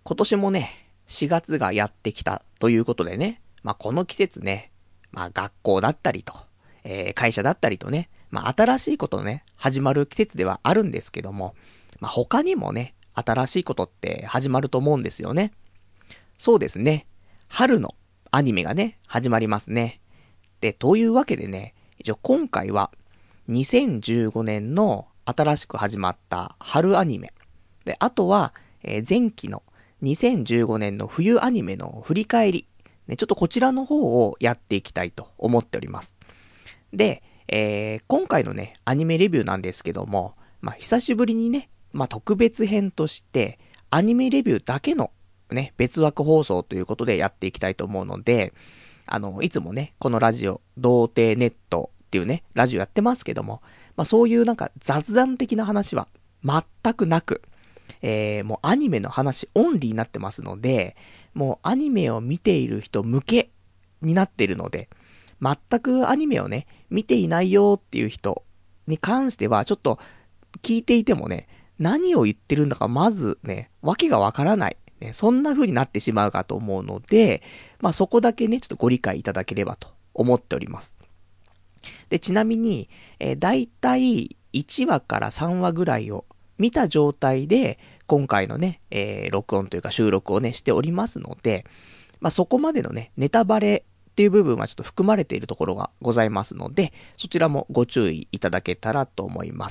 今年もね、4月がやってきたということでね、この季節ね、学校だったりと、会社だったりとね、新しいことのね、始まる季節ではあるんですけども、他にもね、新しいことって始まると思うんですよね。そうですね。春のアニメがね、始まりますね。で、というわけでね、一応今回は、2015年の新しく始まった春アニメ。で、あとは、前期の2015年の冬アニメの振り返り。ね、ちょっとこちらの方をやっていきたいと思っております。で、今回のね、アニメレビューなんですけども、久しぶりにね、特別編として、アニメレビューだけのね、別枠放送ということでやっていきたいと思うので、いつもね、このラジオ、童貞ネットっていうね、ラジオやってますけども、そういうなんか雑談的な話は全くなく、もうアニメの話オンリーになってますので、もうアニメを見ている人向けになっているので、全くアニメをね、見ていないよっていう人に関しては、ちょっと聞いていてもね、何を言ってるんだかまずね、わけがわからない。ね、そんな風になってしまうかと思うので、そこだけね、ちょっとご理解いただければと思っております。で、ちなみに、だいたい1話から3話ぐらいを見た状態で、今回のね、録音というか収録をね、しておりますので、そこまでのね、ネタバレっていう部分はちょっと含まれているところがございますので、そちらもご注意いただけたらと思います。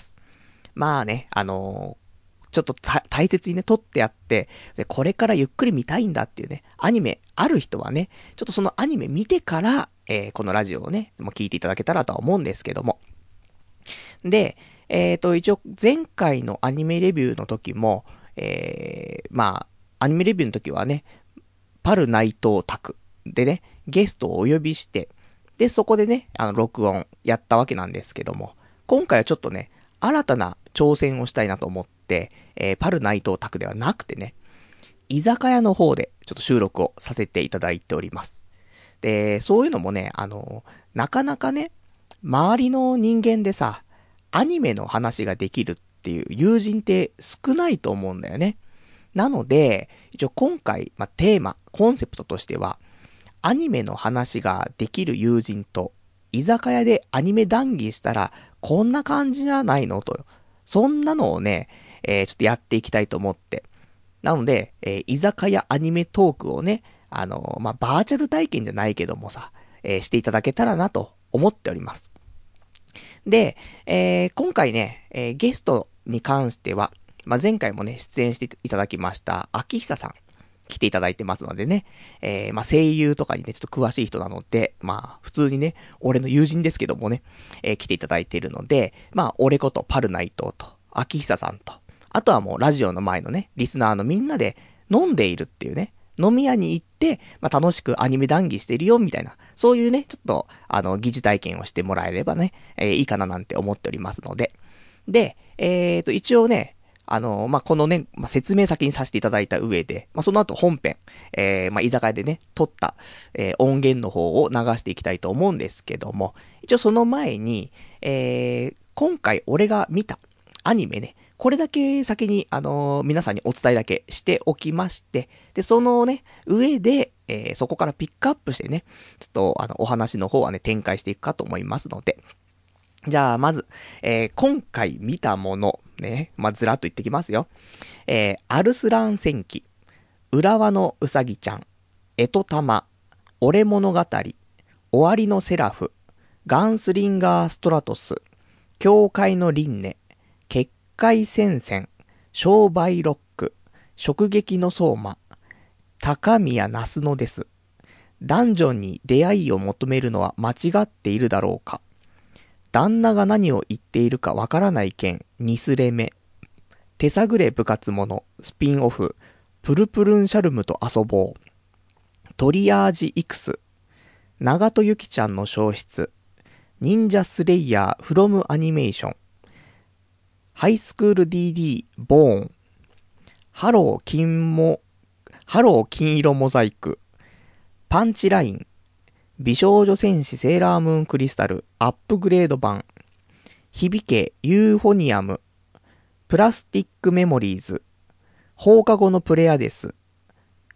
ちょっと大切にね、撮ってあって、で、これからゆっくり見たいんだっていうね、アニメある人はね、ちょっとそのアニメ見てから、このラジオをね、もう聞いていただけたらとは思うんですけども。で、一応前回のアニメレビューの時も、アニメレビューの時はね、パル内藤拓でね、ゲストをお呼びして、で、そこでね、録音やったわけなんですけども、今回はちょっとね、新たな挑戦をしたいなと思って、パル内藤拓ではなくてね、居酒屋の方でちょっと収録をさせていただいております。で、そういうのもね、なかなかね、周りの人間でさ、アニメの話ができるっていう友人って少ないと思うんだよね。なので、一応今回、テーマ、コンセプトとしては、アニメの話ができる友人と、居酒屋でアニメ談義したら、こんな感じじゃないのと。そんなのをね、ちょっとやっていきたいと思って。なので、居酒屋アニメトークをね、バーチャル体験じゃないけどもさ、していただけたらなと思っております。で、今回ね、ゲストに関しては、前回もね、出演していただきました、秋久さん、来ていただいてますのでね、声優とかにね、ちょっと詳しい人なので、普通にね、俺の友人ですけどもね、来ていただいているので、俺ことパルナイトと、秋久さんと、あとはもうラジオの前のね、リスナーのみんなで飲んでいるっていうね、飲み屋に行って、楽しくアニメ談義してるよ、みたいな、そういうね、ちょっと、疑似体験をしてもらえればね、いいかななんて思っておりますので。で、一応ね、このね、説明先にさせていただいた上で、その後本編、居酒屋でね、撮った、音源の方を流していきたいと思うんですけども、一応その前に、今回俺が見たアニメね、これだけ先に、皆さんにお伝えだけしておきまして、で、そのね、上で、そこからピックアップしてね、ちょっと、お話の方はね、展開していくかと思いますので、じゃあ、まず、今回見たもの、ね、ずらっと言ってきますよ。アルスラン戦記、浦和のうさぎちゃん、エトタマ、俺物語、終わりのセラフ、ガンスリンガーストラトス、教会の輪廻、結界戦線、商売ロック、直撃の相馬、高宮那須野です。ダンジョンに出会いを求めるのは間違っているだろうか。旦那が何を言っているかわからない件、ニスレメ。手探れ部活者、スピンオフ、プルプルンシャルムと遊ぼう。トリアージ X、長戸ゆきちゃんの消失、忍者スレイヤーフロムアニメーション、ハイスクール DD ボーン、ハロー金色モザイク、パンチライン、美少女戦士セーラームーンクリスタルアップグレード版、響けユーフォニアム、プラスティックメモリーズ、放課後のプレアデス、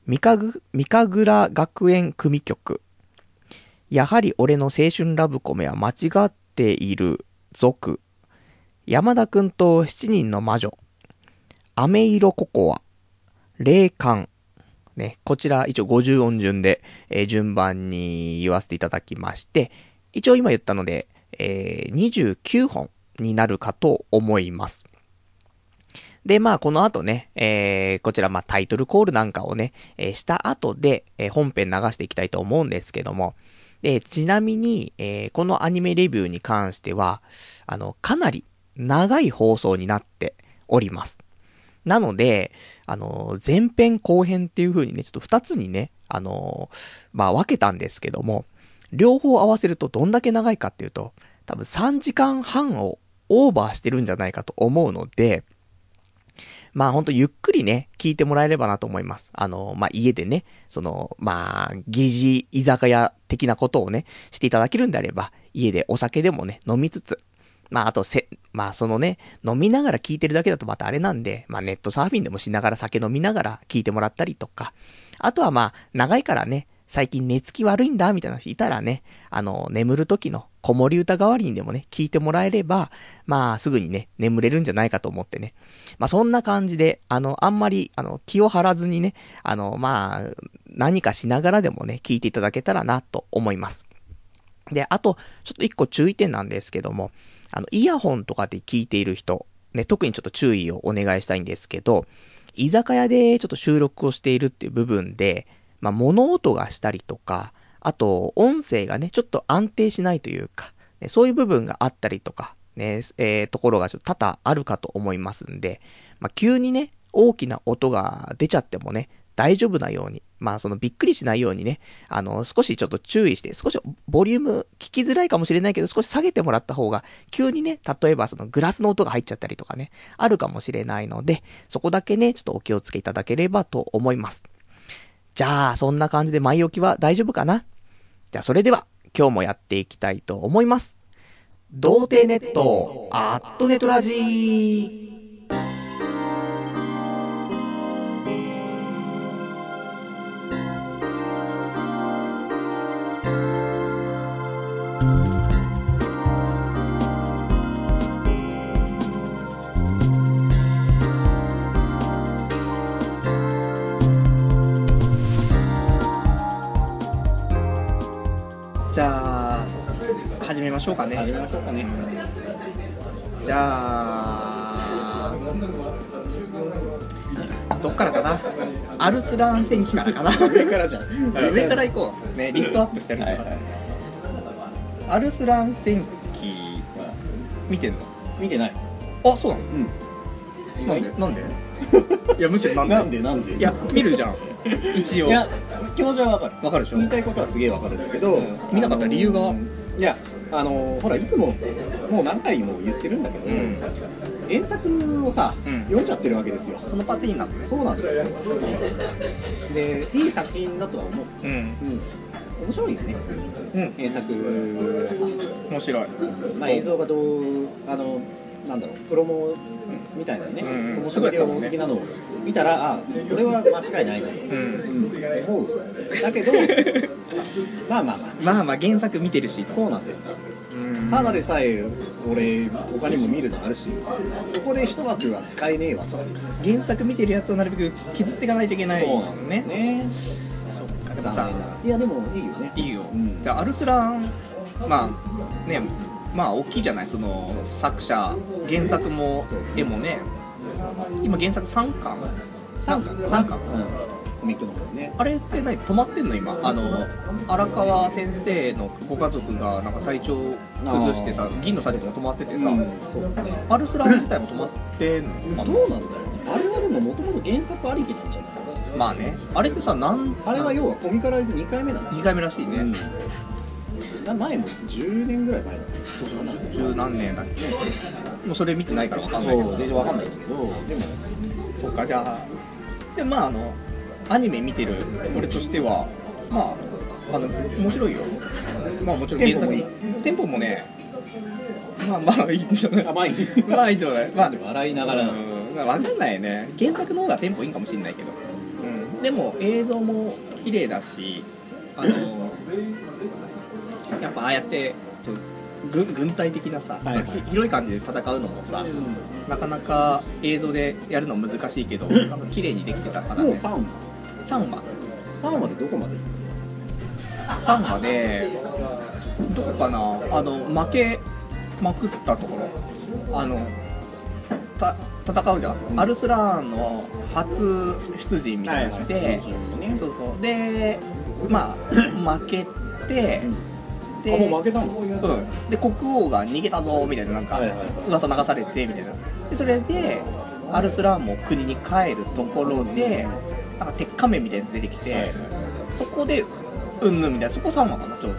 三神楽学園組曲。やはり俺の青春ラブコメは間違っている。続。山田くんと7人の魔女。飴色ココア。霊感。ね、こちら一応50音順で、順番に言わせていただきまして、一応今言ったので、29本になるかと思います。で、まあ、この後ね、こちら、まあ、タイトルコールなんかをね、した後で、本編流していきたいと思うんですけども、ちなみに、このアニメレビューに関しては、かなり長い放送になっております。なので、前編後編っていう風にね、ちょっと二つにね、まあ、分けたんですけども、両方合わせるとどんだけ長いかっていうと、多分3時間半をオーバーしてるんじゃないかと思うので、まあほんとゆっくりね、聞いてもらえればなと思います。まあ家でね、まあ、疑似居酒屋的なことをね、していただけるんであれば、家でお酒でもね、飲みつつ、まああとまあそのね、飲みながら聞いてるだけだとまたあれなんで、まあネットサーフィンでもしながら酒飲みながら聞いてもらったりとか、あとはまあ、長いからね、最近寝つき悪いんだ、みたいな人いたらね、眠る時の子守歌代わりにでもね、聞いてもらえれば、まあ、すぐにね、眠れるんじゃないかと思ってね。まあ、そんな感じで、あんまり、気を張らずにね、まあ、何かしながらでもね、聞いていただけたらな、と思います。で、あと、ちょっと一個注意点なんですけども、イヤホンとかで聞いている人、ね、特にちょっと注意をお願いしたいんですけど、居酒屋でちょっと収録をしているっていう部分で、まあ、物音がしたりとか、あと、音声がね、ちょっと安定しないというか、ね、そういう部分があったりとか、ね、ところがちょっと多々あるかと思いますんで、まあ、急にね、大きな音が出ちゃってもね、大丈夫なように、まあ、びっくりしないようにね、少しちょっと注意して、少しボリューム聞きづらいかもしれないけど、少し下げてもらった方が、急にね、例えばグラスの音が入っちゃったりとかね、あるかもしれないので、そこだけね、ちょっとお気をつけいただければと思います。じゃあ、そんな感じで前置きは大丈夫かな？じゃあ、それでは、今日もやっていきたいと思います。童貞ネット、アットネトラジー。じゃあ、始めましょうかね。じゃあ、どっからかな。アルスラーン戦記からかな。 上からじゃん。 上から行こう。ね、リストアップしてるから。はいはい、アルスラーン戦記、見てんの？ 見てない。 あ、そうなの？ うん。 なんでいや、むしろなんでいや、見るじゃん。一応。 いや、気持ちはわかる。 わかるでしょ？ 言いたいことはすげえわかるんだけど、 見なかった理由が、 いや、ほら、いつも、もう何回も言ってるんだけど、原作をさ、読んじゃってるわけですよ。 そのパターンなんだね。 そうなんです。で、いい作品だとは思う。面白いよね。原作はさ。 面白い。 まあ、映像がなんだろう、プロモみたいなね、面白い的なのを見たら、あ、これは間違いないなと思う。だけど、まあ原作見てるし。 そうなんですよ。ただでさえ俺他にも見るのあるし、そこで一枠は使えねえわと。 原作見てるやつをなるべく削っていかないといけない。 そうなんね。 そうか。でもさ、 いやでもいいよね。 いいよ。じゃあアルスラン、まあね、まあ大きいじゃない、その作者、原作も絵もね。今原作3巻。 コミックの方ね。 あれって何止まってんの今？荒川先生のご家族がなんか体調崩してさ、銀のサジも止まっててさ、 そうね、 アルスラン自体も止まってんの？ どうなんだろうね。あれはでももともと原作ありきなんじゃない？ まあね。あれってさ、あれは要はコミカライズ2回目なんだ。 2回目らしいね。 前も10年ぐらい前だね。 そう10何年だっけ。もうそれ見てないから分かんないけど。 そう全然分かんないんだけど、でもそうか。じゃあでまあアニメ見てる俺としてはまあ面白いよ。まあもちろん原作テンポもね、まあいいんじゃない。まあいいんじゃない。まあ笑いながら分かんないね。原作の方がテンポいいかもしれないけど。 でも映像も綺麗だし、やっぱああやってちょっと軍隊的なさ、ちょっと広い感じで戦うのもさ、なかなか映像でやるの難しいけど、なんか綺麗にできてたからね。 もう3話でどこまで行く 3話でどこかな、負けまくったところ、戦うじゃん、アルスラーンの初出陣みたいなのして、そうそうでまあ負けて、でもう負けたの？ で国王が逃げたぞみたいな、なんか噂流されてみたいな、でそれでアルスラーンも国に帰るところでなんか鉄仮面みたいなやつ出てきて、そこでうんぬんみたいな、そこ3話かな、ちょう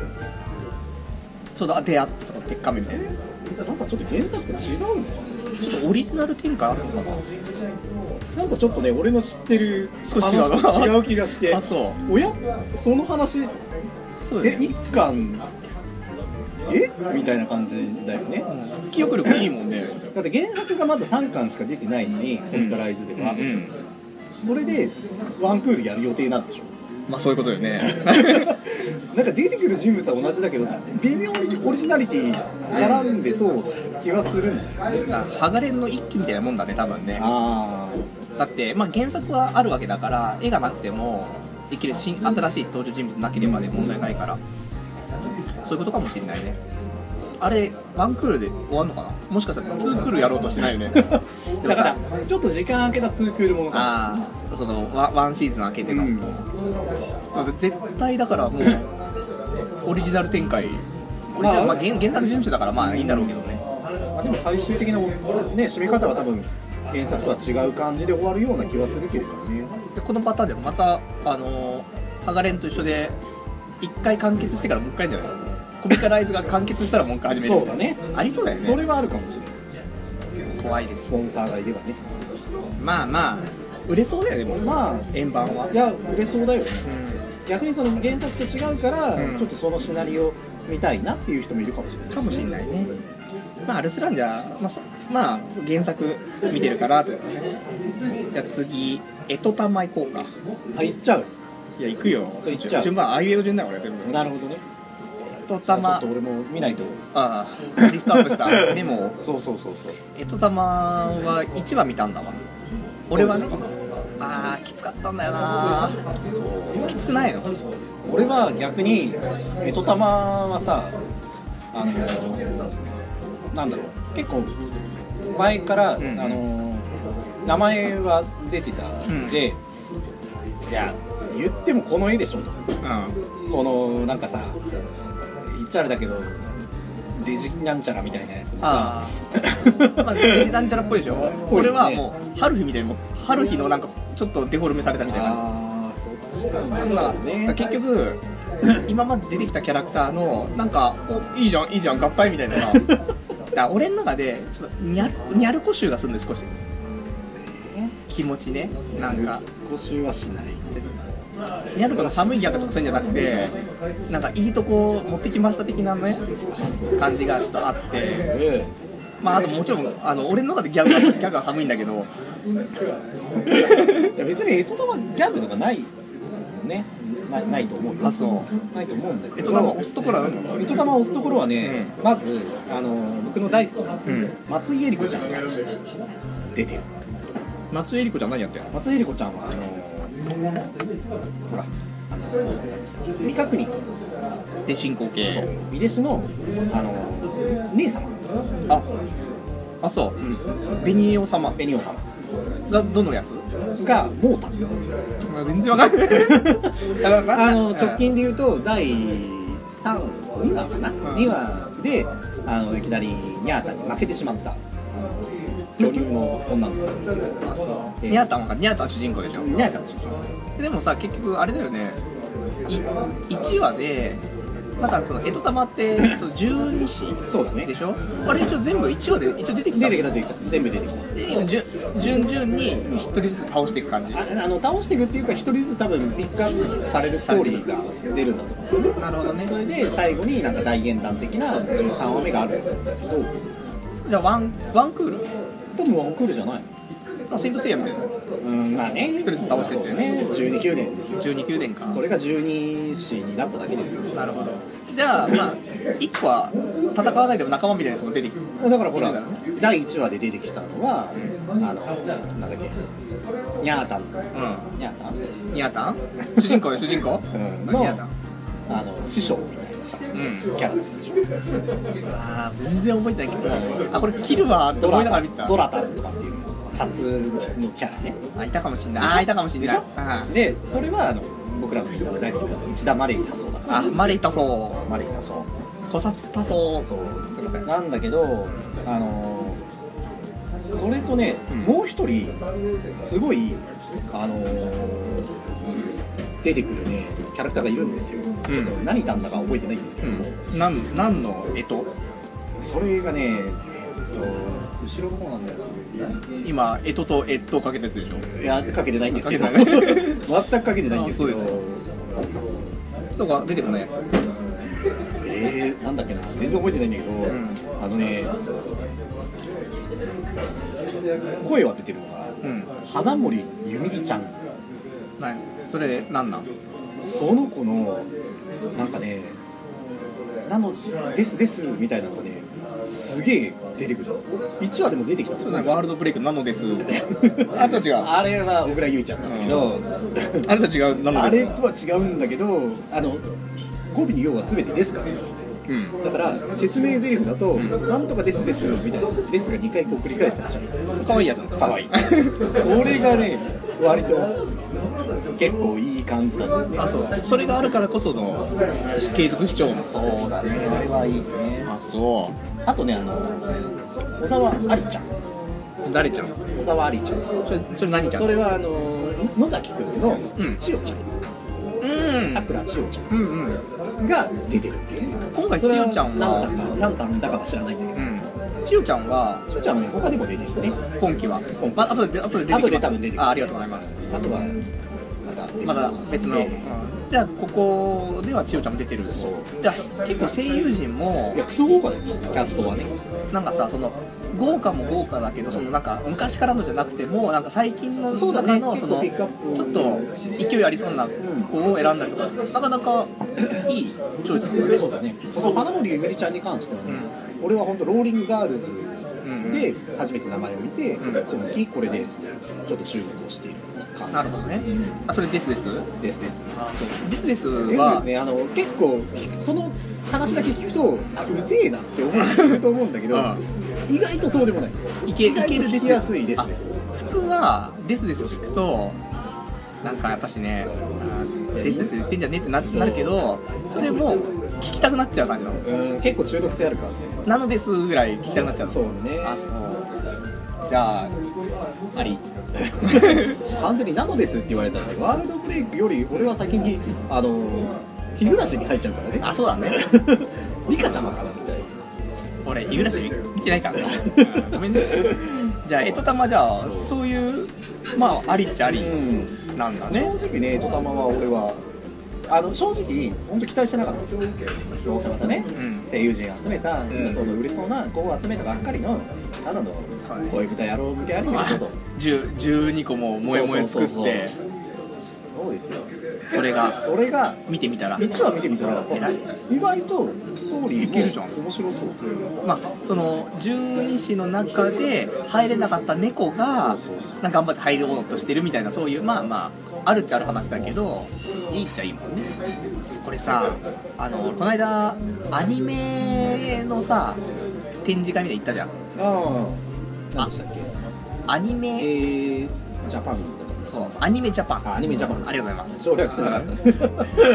ど出会って、その鉄仮面みたいなやつ、 なんかちょっと原作と違うのかな。 ちょっとオリジナル展開あるのかな。 なんかちょっとね、俺の知ってる少し違う話と違う気がしてあ、そうおや、その話そう一巻みたいな感じだよね、 記憶力いいもんね。 だって原作がまだ3巻しか出てないのに、コミカライズでは、それでワンクールやる予定なんでしょ。 まあそういうことよね。 なんか出てくる人物は同じだけど、微妙にオリジナリティ絡んでそう気がするんだよね。 ハガレンの一期みたいなもんだね、多分ね。 あだって、まあ、原作はあるわけだから、絵がなくてもできる新しい登場人物なければね問題ないから、そういうことかもしれないね。あれワンクールで終わるのかな、もしかしたら2クールやろうとしてないよね。でもだからちょっと時間空けた2クールものかもしれない。 そのワンシーズン空けての、絶対だからもうオリジナル展開、まあ、原作準守だからまあいいんだろうけどね。 でも最終的な、ね、締め方は多分原作とは違う感じで終わるような気はするけれどね。 でこのパターンでもまたハガレンと一緒で1回完結してからもう1回じゃないかな、コミカライズが完結したらもう1回始める。 そうだね、 ありそうだよね。 それはあるかもしれない。 怖いです。 スポンサーがいればね。 まあまあ売れそうだよね。でもまあ円盤は、 いや売れそうだよね、逆にその原作と違うから、ちょっとそのシナリオ見たいなっていう人もいるかもしれない。 かもしれないね。まあアルスランじゃ、まあ原作見てるからというかね。じゃあ次エトタマ行こうか。 あ、行っちゃう。 いや行くよ。 行っちゃう。 順番あいうえお順だよ俺全部。 なるほどね。 エトタマ。 ちょっと俺も見ないと。 ああリストアップしたメモを。 そう。 エトタマは1話見たんだわ。俺はね。ああきつかったんだよな。きつくないの？ 俺は逆にエトタマはさ、なんだろう、結構前から、名前は出てたんで、いや言ってもこの絵でしょと、このなんかさ、言っちゃあれだけどデジなんちゃらみたいなやつもさ、 まあ、デジなんちゃらっぽいでしょ。俺はもう春日みたいに、春日のなんかちょっとデフォルメされたみたいな。 そっちなんだね。 結局今まで出てきたキャラクターのなんかいいじゃん合体みたいなさ。だから俺の中でちょっとニャルコ集がするんで少し気持ちね、なんかコ集はしない。 ニャルコの寒いギャグとかそういうんじゃなくて、なんかいいとこ持ってきました的なね感じがちょっとあって、まああともちろん俺の中でギャグは寒いんだけど、 いや別にエトタマギャグとかないね。ないと思うよ。 あ、そうないと思うんだけど、 エトタマ押すところは何なの？ エトタマ押すところはね、まず僕の大好きな松井絵里子ちゃんが出てる。 松井絵里子ちゃん何やってんの？ 松井絵里子ちゃんはほら未確認で進行形美弟子の姉様。 あそう、紅王様がどの役がモータ。 全然わかんない直近で言うと第2話かな、2話でいきなりニャータに負けてしまった女流の女の子なんですけど、 ニャータン主人公でしょ。 ニャータの主人公でもさ、結局あれだよね、1話でなんかそのエトタマってその十二支でしょ。あれ一応全部1話で一応出てきた。 全部出てきた。 順々に1人ずつ倒していく感じ。 倒していくっていうか、1人ずつ多分ピックアップされるストーリーが出るんだと思う。 なるほどね。 それで最後になんか大元旦的な13話目があるんだけど、 じゃあワンクール？ 多分ワンクールじゃない。 セイントセイヤみたいなまあね、 一人ずつ倒してってね、 12宮殿ですよ。 12宮殿か。 それが12子になっただけですよ。 なるほど。じゃあまあ1個は戦わないでも仲間みたいなやつも出てきて、 だからほらいるんだろうね第1話で出てきたのはなんだっけ、ニャータン、ニャータン、 ニャータン主人公よ、主人公、 のニャータン、 師匠みたいなさ、キャラだったでしょ。 あー全然覚えてないけど、あこれキルはって思いながら見てた。 ドラタンとかっていう初のキャラね。 あいたかもしんない。あいたかもしんない。 でそれは僕らのみんなが大好きな内田マレイ多宗だから。 あマレイ多宗、 マレイ多宗、 古刹多宗、 そうすいません。 なんだけどそれとね、もう一人すごい出てくるねキャラクターがいるんですよ。ちょっと何言ったんだか覚えてないんですけども、 何のそれがね後ろの方なんだよ。 今干支と越冬かけたやつでしょ。 いやかけてないんですけどかけてない全くかけてないんですけど。 あそうですよそうか出てこないやつ。 なんだっけな、全然覚えてないんだけど、声を当ててるのが、花森ゆみりちゃん。 それなんなん？ その子のなんかね、ですみたいなのがね、すげえ出てくる。1話でも出てきたと。 ワールドブレイクなのです。あれと違う。 あれは小倉優衣ちゃんなんだけど、 あれと違う。なのです。 あれとは違うんだけど、語尾に要は全てですがつく。だから説明台詞だと、なんとかですみたいな、ですが2回こう繰り返すんでしょ。 可愛いやつなの。 可愛い。それがね、割と結構いい感じなんですね。 あ、そう。それがあるからこその継続視聴の。 そうだね。あれはいいね。 あ、そう。 あとね、小沢ありちゃん。 誰ちゃん？ 小沢ありちゃん。 それ何ちゃん？ それは野崎くんの千代ちゃん。さくら千代ちゃんが出てるっていうね。 今回千代ちゃんは何段だかは知らないんだけど、 千代ちゃんはね、他でも出てきてね。 今期は後で出てきます。 後で多分出てくる。 ありがとうございます。 あとはまだ別の、じゃあここでは千代ちゃんも出てる。 そう。 じゃあ結構声優陣もクソ豪華だよね、キャストはね。 なんかさ、その豪華も豪華だけど、そのなんか昔からのじゃなくてもなんか最近の中のそのちょっと勢いありそうな子を選んだりとか、なかなかいいチョイスなんだね。 そうだね。その花森ゆめりちゃんに関してはね、俺は本当ローリングガールズで初めて名前を見て、今期これでちょっと注目をしている感じ。 なるほどね。あ、それです。 です。 あ、そう。ですはね、結構その話だけ聞くとうぜえなって思う人いると思うんだけど、意外とそうでもない。 いける聞きやすいです。 普通はですを聞くとなんかやっぱしね、です言ってんじゃねえってなるけど、それも聞きたくなっちゃう感じなの。 結構中毒性ある感じなのですぐらい聞きたくなっちゃう。 そうね。 あ、そう。じゃああり完全になのですって言われたらね、ワールドブレイクより俺は先に日暮らしに入っちゃうからね。 あ、そうだね。 リカちゃまかなみたいな。 俺日暮らし見てないからね。ごめんね。じゃあ干支玉じゃあそういうまあありっちゃありなんだね。 正直ね、干支玉は俺は正直本当期待してなかった。どうせまたね、声優陣集めた、その売れそうな子を集めたばっかりのただの恋豚野郎向けアニメだと。 12個も萌え萌え作って。 そうですよ。 それが見てみたら 1話見てみたら意外とストーリーいけるじゃん。 面白そう。 まあその12子の中で入れなかった猫がなんか頑張って入ろうとしてるみたいな、そういうまああるっちゃある話だけど、いいっちゃいいもんね。これさ、この間アニメのさ展示会みたいに行ったじゃん。 何でしたっけ？ アニメジャパン。 そう、アニメジャパン。 アニメジャパン。 ありがとうございます。 省略してなかった。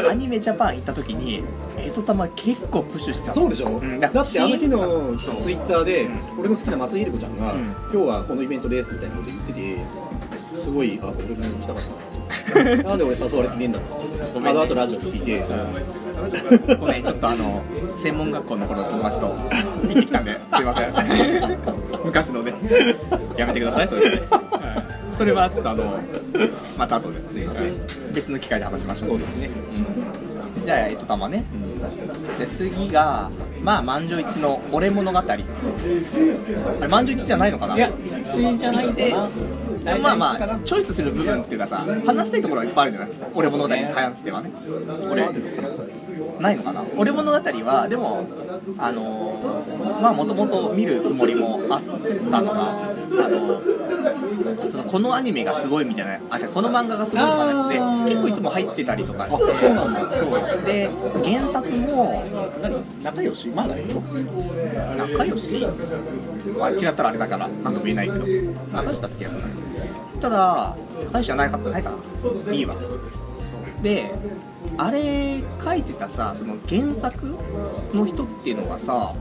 アニメジャパン行った時に干支玉結構プッシュしてた。 そうでしょ。だってあの日のツイッターで俺の好きな松井ひる子ちゃんが今日はこのイベントですみたいなこと言ってて、すごい俺も行きたかったな。なんで俺誘われてねえんだろう。あとラジオ聞いて。 ごめん、ちょっと専門学校の頃の友達と行ってきたんですいません。昔のね、やめてくださいそれで。それはちょっとまた後で別の機会で話しましょう。 そうですね。 じゃあ干支玉ね。じゃあ次が満場一致の俺物語。あれ満場一致じゃないのかな。 いや、1じゃないかな。 まあまあチョイスする部分っていうかさ、話したいところはいっぱいあるじゃない。俺物語に関してはね。俺ないのかな。俺物語はでもまあもともと見るつもりもあったのがそのこのアニメがすごいみたいな、じゃこの漫画がすごいとかのやつで結構いつも入ってたりとかして、 そうなんだ。 そうで原作も仲良しマーガレット仲良し、まあ、違ったらあれだから何とも言えないけど仲良しだった気がする。ただ仲良しじゃないかな、いいわ。であれ書いてたさ、その原作の人っていうのがさ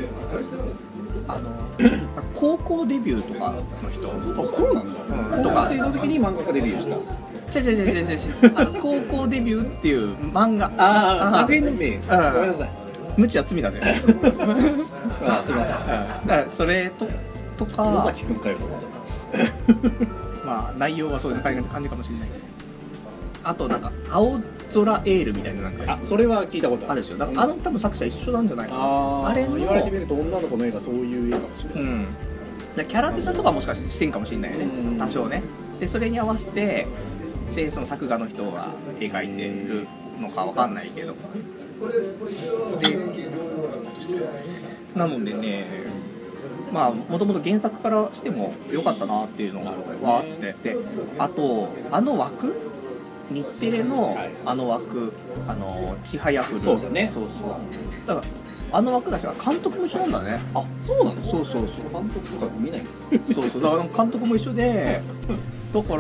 高校デビューとかの人。 あ、そうなんだ。 とか制度的に漫画家デビューした。 違う高校デビューっていう漫画。 作品の名。ごめんなさい。 無知は罪だね。 すいません。 それとか野崎くんかよと思っちゃった。 まあ内容はそういう感じかもしれないけど、あとなんか青空エールみたいななんかそれは聞いたことあるでしょ。だから多分作者一緒なんじゃないかな。あれの言われてみると女の子の絵がそういう絵かもしれない。 キャラクターとかもしかしてんかもしれないよね、多少ね。でそれに合わせてでその作画の人が描いてるのかわかんないけど、でなのでね、まあもともと原作からしても良かったなっていうのがあって、であと枠、日テレの枠、ちはやふる、 そうだね。 そうだから枠だし監督も一緒なんだね。 あ、そうなの。 そう監督とか見ない。 そうだから監督も一緒で、だから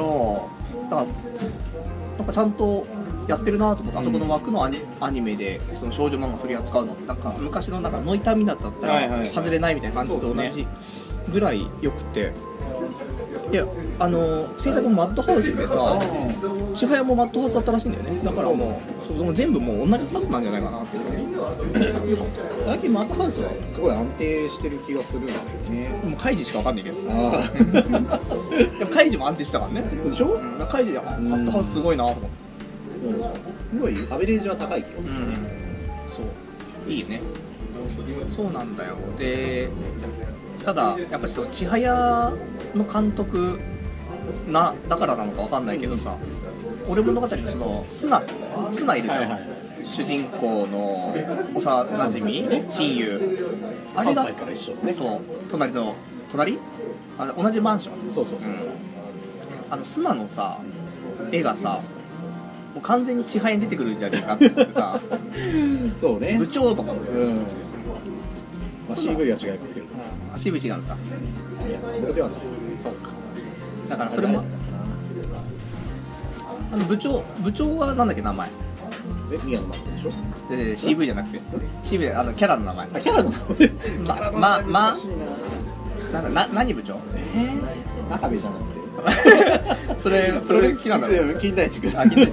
なんかちゃんとやってるなと思って、あそこの枠のアニメでその少女漫画取り扱うのってなんか昔のなんかノイタミナだったら外れないみたいな感じと同じぐらい良くて、いや制作もマッドハウスでさ、千早もマッドハウスだったらしいんだよね。だからもう全部もう同じスタッフなんじゃないかなっていうね。 最近マッドハウスはすごい安定してる気がするんだよね。 もうカイジしかわかんないけど。でもカイジも安定したからね。 でしょ？ カイジでマッドハウスすごいなと思って。 すごいアベレージは高い気がするね。 そういいよね。そうなんだよ。でただやっぱり千早の監督だからなのかわかんないけどさ、俺物語のそのスナいるじゃん、主人公の幼なじみ親友、あれが 3歳から一緒ね。 そう隣同じマンション、 そうスナのさ絵がさもう完全に千早に出てくるんじゃねえかって思ってさそうね。 部長とかもまあ CV は違いますけど。 CV 違うんですか。 いや、僕ではない。 そうか。だからそれも部長はなんだっけ名前。 宮野真子でしょ。 CV じゃなくて CV でキャラの名前。 キャラの名前。 何部長？ 中部じゃなくて。 それ好きなんだろう。 金田一君。 金田一。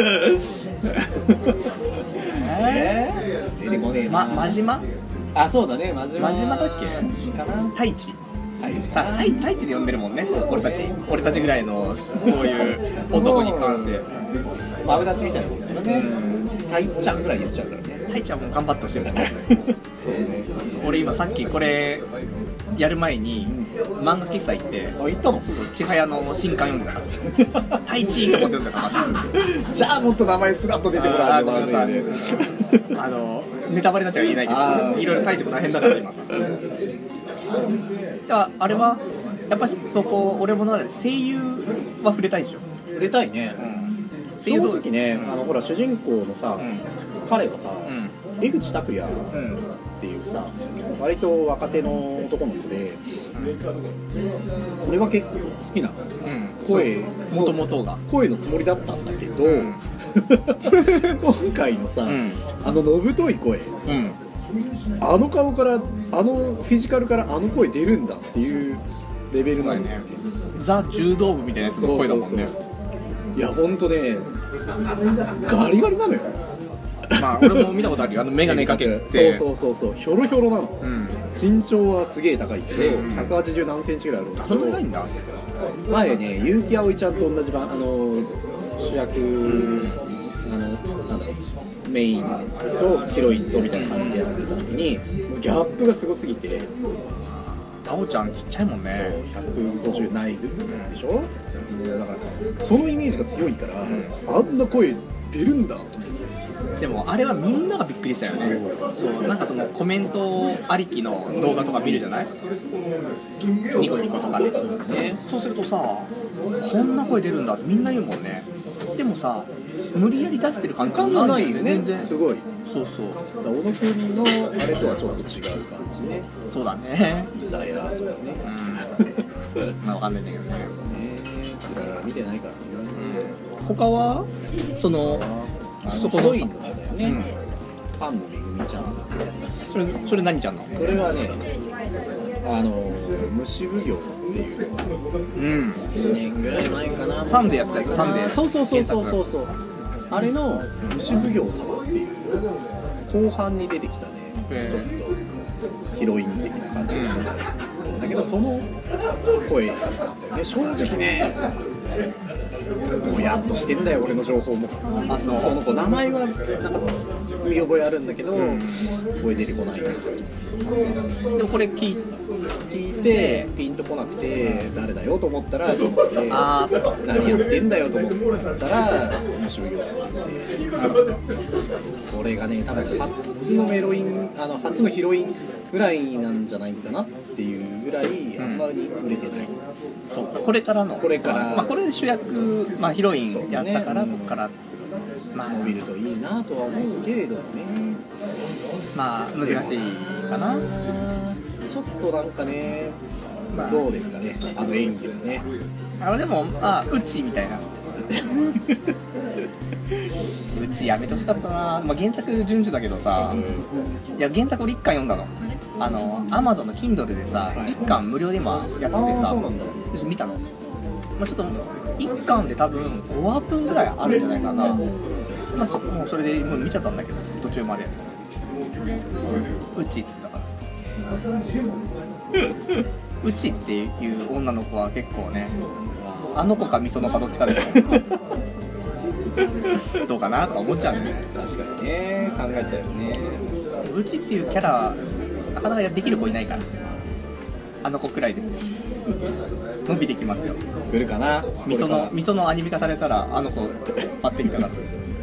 真島？ あ、そうだね。真島だっけ？ かな。 太一で呼んでるもんね。俺たちぐらいのそういう男に関して。 マブダチみたいなことだよね。太一ちゃんぐらい言っちゃうからね。 太一はもう頑張ってほしいもんね。 そうね。 俺今さっきこれやる前に漫画喫茶行って、 行ったの？ そう千早の新刊読んでたから太一と思って読んでたからじゃあもっと名前スラッと出てくるはずなんだよね。 ネタバレになっちゃいけないけど、いろいろ太一も大変だから今さ。あれはやっぱりそこ俺もなんで声優は触れたいでしょ。 触れたいね。正直ね、ほら主人公のさ、彼がさ、江口拓也っていうさ、割と若手の男の子で、俺は結構好きなの。声のつもりだったんだけど、今回のさ、のぶとい声、あの顔からフィジカルから声出るんだっていうレベルなんだよね。 ザ柔道部みたいなやつの声だもんね。 いやほんとねガリガリなのよ。 まあ俺も見たことあるよ。メガネかけてそうひょろひょろなの。身長はすげえ高いけど、180何センチぐらいあるんだけど、 そんな高いんだ。 前ね結城葵ちゃんと同じ主役なんだろう、メインとヒロインとみたいな感じでやってた時にギャップがすごすぎて、 タオちゃんちっちゃいもんね。 そう150ないでしょ、だからそのイメージが強いから、あんな声出るんだと思って。 でもあれはみんながびっくりしたよね。そうなんかそのコメントありきの動画とか見るじゃない、ニコニコとかで、ね、そうするとさ、こんな声出るんだってみんな言うもんね。でもさ、無理やり出してる感じがないよね、 全然。 すごい。 そうそう。 小野くんのあれとはちょっと違う感じね。 そうだね。 イザヤとかね。 まあわかんないんだけどね。 見てないからね。 他はそのそこのヒロインの方だよね。パンのめぐみちゃん。 それ何ちゃんの？ それはね、虫奉行っていう、1年ぐらい前かな。 サンデーやったやつ、サンデー。 そう。あれの虫奉行様っていう後半に出てきたね、ちょっとヒロイン的な感じなんだけど、その声なんだよね。正直ね、ぼやっとしてんだよ、俺の情報も。その子名前はなんか見覚えあるんだけど、声出てこないんですよ。 でもこれ聞いてピンとこなくて誰だよと思ったら何やってんだよと思ったら虫奉行だってこれがね、多分初のメロイン初のヒロインぐらいなんじゃないかなっていうぐらいあんまり売れてない。 そう、これからまあこれで主役、まあヒロインやったから、ここからまあ伸びるといいなとは思うけれどね。 まあ難しいかな。 ちょっとなんかね、どうですかね、演技はね。 でもうちみたいな。うちやめてほしかったな。まあ、原作順序だけどさ、いや原作俺1巻読んだの。Amazon の Kindle でさ、1巻無料で今やっててさ、見たの。まあ、ちょっと1巻で多分5話分ぐらいあるんじゃないかな。まあ、もうそれでもう見ちゃったんだけど、途中まで。うちっつったからさ。うちっていう女の子は結構ね、あの子かみそのかどっちかでどうかなとか思っちゃうんだよね。 確かにね、考えちゃうよね。 うちっていうキャラなかなかできる子いないから、あの子くらいですよ。伸びてきますよ。 来るかな。 みそのアニメ化されたらあの子待ってみたかった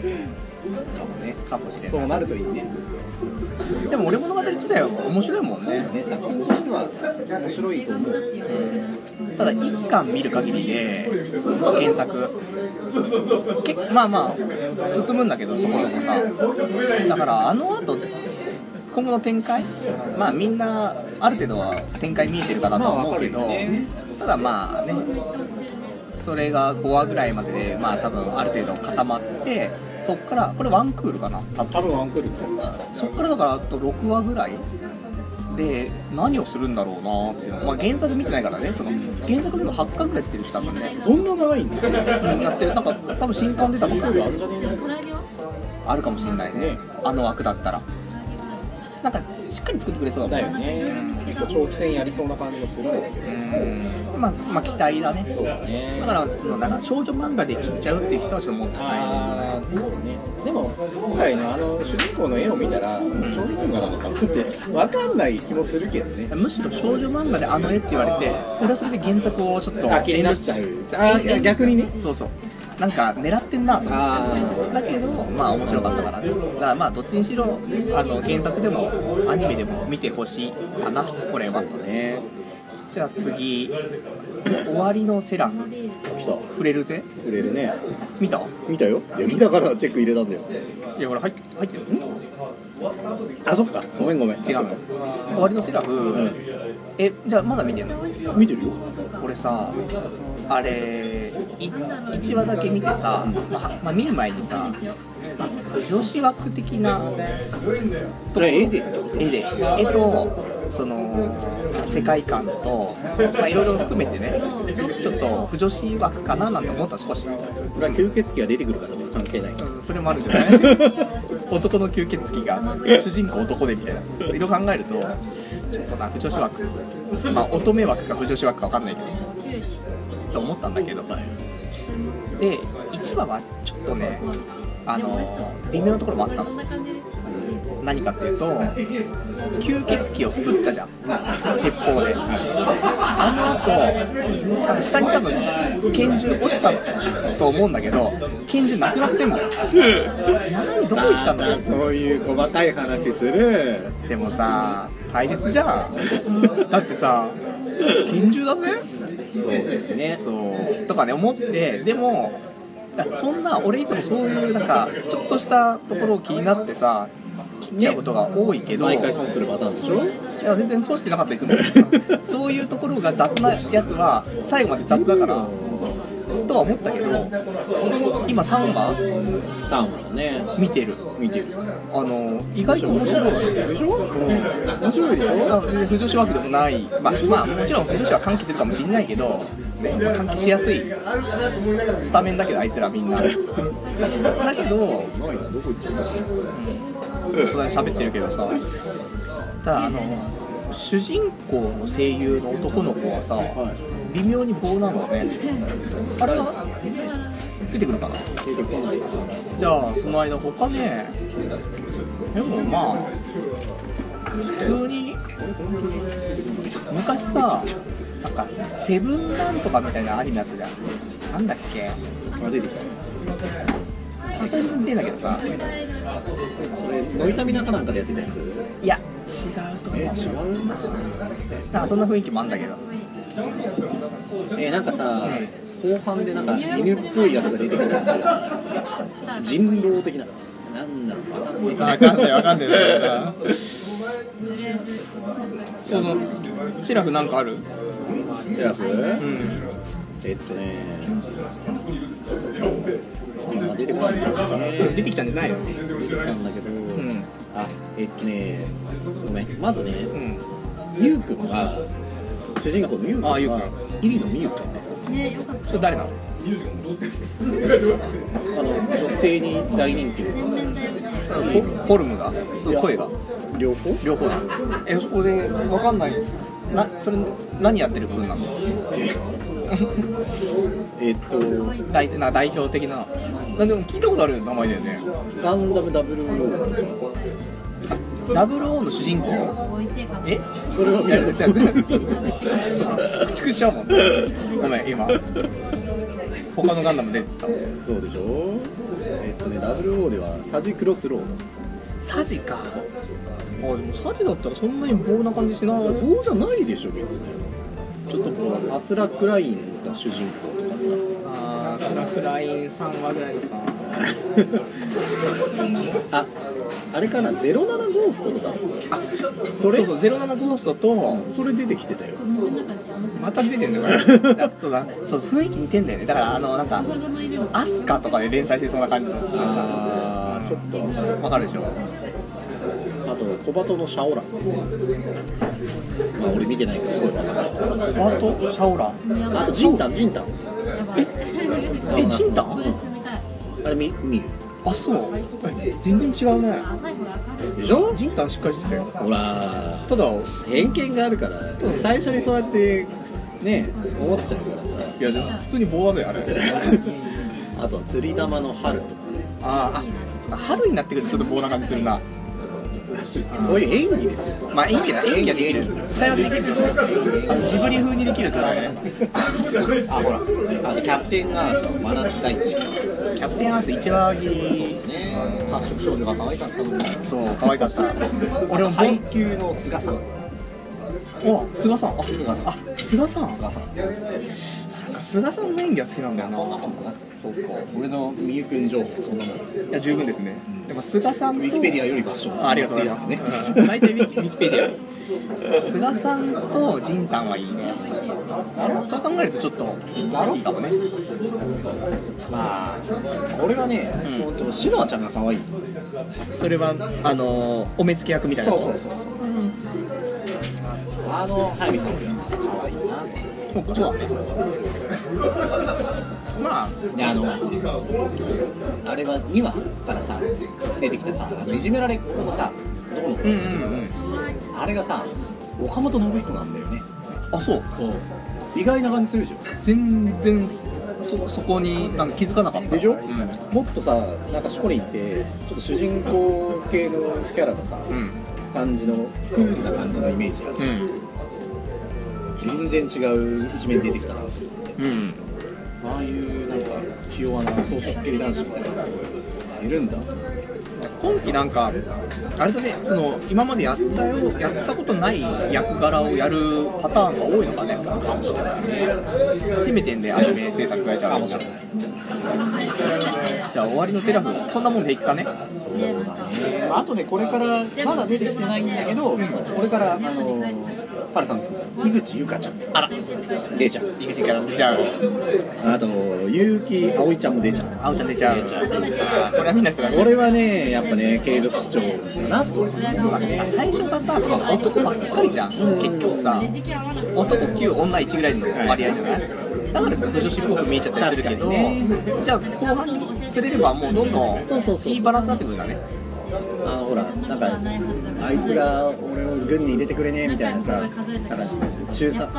かもしれない。 そうなるといいね。 でも俺物語自体は面白いもんね。 作品としては面白いと思う。 ただ一巻見る限りで原作まあ進むんだけど、そこそこさ。だから後今後の展開、まあみんなある程度は展開見えてるかなとは思うけど、ただまあね、それが5話ぐらいまででまあ多分ある程度固まって、そっからこれワンクールかな、 多分ワンクール。 そっからだからあと6話ぐらいで何をするんだろうなっていうの、まあ、原作見てないからね。その原作でも8巻ぐらいやってるし、多分ね。 そんな長いんだ。 やってる。なんか多分新刊出たばっかりあるかもしれないね、あの枠だったら。なんかしっかり作ってくれそうだもんね。結構長期戦やりそうな感じがするんだけど。 まあ期待だね。 そうだね。 だからなんか少女漫画で切っちゃうっていう人はちょっともったいない。 そうね。でも今回の主人公の絵を見たら少女漫画なのかなって分かんない気もするけどね。 むしろ少女漫画であの絵って言われて、俺はそれで原作をちょっと気になっちゃう。逆にね。 そうなんか狙ってんなと思って。だけどまあ面白かったからね。だからまあどっちにしろ原作でもアニメでも見てほしいかな、これはね。じゃあ次、終わりのセラフ。 来た。 触れるぜ。 触れるね。 見たよ。 いや見たからチェック入れたんだよ。 いや俺入ってる。 あ、そっか。ごめん。違う。 終わりのセラフ。じゃあまだ見てるの？ 見てるよ。 俺さ、あれ1話だけ見てさ、まあ見る前にさ、女子枠的な絵とその世界観といろいろ含めてね、ちょっと不女子枠かななんて思った。少し。 これは吸血鬼が出てくるからね、関係ない。 それもあるんじゃない？男の吸血鬼が主人公男でみたいな。いろいろ考えるとちょっと不女子枠、まあ乙女枠か不女子枠か分かんないけどと思ったんだけど、で1話はちょっとね微妙なところもあったの。 何かっていうと、吸血鬼を撃ったじゃん、鉄砲で。あの後下に多分拳銃落ちたと思うんだけど、拳銃なくなってんだよ。何どこ行ったんだよ。 そういう細かい話する。 でもさ、大切じゃん。だってさ、拳銃だぜ。 そうですね。 そうとかね思って、でもそんな俺いつもそういうなんかちょっとしたところを気になってさ切っちゃうことが多いけど、 毎回損するパターンでしょ。 いや全然そうしてなかったいつもそういうところが雑なやつは最後まで雑だからとは思ったけど、今3話 3話だね。 見てる。意外と面白いでしょ。面白いでしょ。全然不女子枠でもない、まあもちろん不女子は歓喜するかもしれないけど、ね、歓喜しやすいスタメンだけどあいつらみんなだけどそんなに喋ってるけどさ、ただ主人公の声優の男の子はさ、微妙に棒なのね。あれは出てくるかな。 出てこない。 じゃあその間他ね、でもまあ普通に昔さ、なんかセブンなんとかみたいなアニメあったじゃん。なんだっけ。 出てきた。 それで見てんだけどさ、 それノイタミナかなんかでやってたやつ。 いや違うと思う。 違う。 なんかそんな雰囲気もあんだけど。 なんかさ、後半でなんか犬っぽいやつが出てきたんですよ。人狼的な。なんだろう。 わかんないな。そのシラフなんかある？ シラフ？出てこないんだよね。 出てきたんじゃないの？ なんだけど、ごめん。まずね、ミュウ君が主人公のミュウ君は入野美優君です。 それ誰なの？ 女性に大人気のフォルムが、その声が両方だ。そこで分かんない。それ何やってる分なの？代表的な。でも聞いたことある名前だよね。 ガンダム00。 00の主人公？ それは見た。 駆逐しちゃうもん。ごめん今。他のガンダム出てた。 そうでしょ。00ではサジクロスロード。 サジか。でもサジだったらそんなに棒な感じしない。 棒じゃないでしょ別に。 ちょっと棒。 アスラクラインが主人公とかさ。 アスラクライン3話ぐらいとか。 あれかな、07ゴーストとか。 そう07ゴーストとそれ出てきてたよ。 また出てんのかな。そう雰囲気似てんだよね。だからなんかアスカとかで連載してそうな感じの。 ちょっとわかるでしょ。 あと小バトのシャオラン。まあ俺見てないけど。 小バトシャオラン。 あとジンタン。 ジンタン？ あれ見る。 あ、そう。全然違うね。 でしょ？ ジンタンしっかりしてたよ。 ほら。 ただ偏見があるから最初にそうやってね思っちゃうからさ。 いやでも普通に棒だぜあれ。 あとは釣り玉の春とかね。 春になってくるとちょっと棒な感じするな。 そういう演技ですよ。 まあ演技はできる。使い分けできる。ジブリ風にできるってことだね。 ほら。キャプテンアースの真夏大地。 キャプテンアース1話切り。 褐色少女が可愛かったのに。 そう可愛かった。俺も配給の菅さん。 菅さん。菅さん。菅さんの演技は好きなんだよな。 そうか。俺のみゆくん情報そんなもんです。 いや十分ですね。でも菅さんとウィキペディアより場所。 ありがとうございますね。大体ウィキペディア。菅さんとジンタンはいいね。そう考えるとちょっといいかもね。 まあ俺はね、シノアちゃんが可愛い。 それはお目付け役みたいな。 そう。早見さんよりは可愛いな。 そうだね。まああれは2話からさ出てきたさいじめられっ子のさどこの子、あれがさ岡本信彦なんだよね。 そう意外な感じするでしょ。 全然そこになんか気づかなかったでしょ、もっとさ、なんかシコリンってちょっと主人公系のキャラのさ、感じのクールな感じのイメージが、全然違う一面出てきたなと思って、ああいうなんか器用な草食系男子みたいなのいるんだ。 今期なんかあれだね、その今までやったことない役柄をやるパターンが多いのかね。かもしれない。攻めてんでアニメ制作会社は。じゃあ終わりのセラフそんなもんでいくかね。 そうだね。あとね、これからまだ出てきてないんだけど、これからパルさんです井口ゆかちゃん、あら出ちゃう。 井口キャラ出ちゃう。 あと結城葵ちゃんも出ちゃう。 葵ちゃん出ちゃう。これはみんな人が。 俺はね、やっぱね、継続視聴だなと思う。 最初がさ、その男ばっかりじゃん。結局さ、男9女1ぐらいの割合じゃない。だからずっと女子っぽく見えちゃったりするけど、じゃあ後半にすれればもうどんどんいいバランスになってくるんだね。 ほら、なんかあいつが俺を軍に入れてくれねえみたいなさ、なんか中佐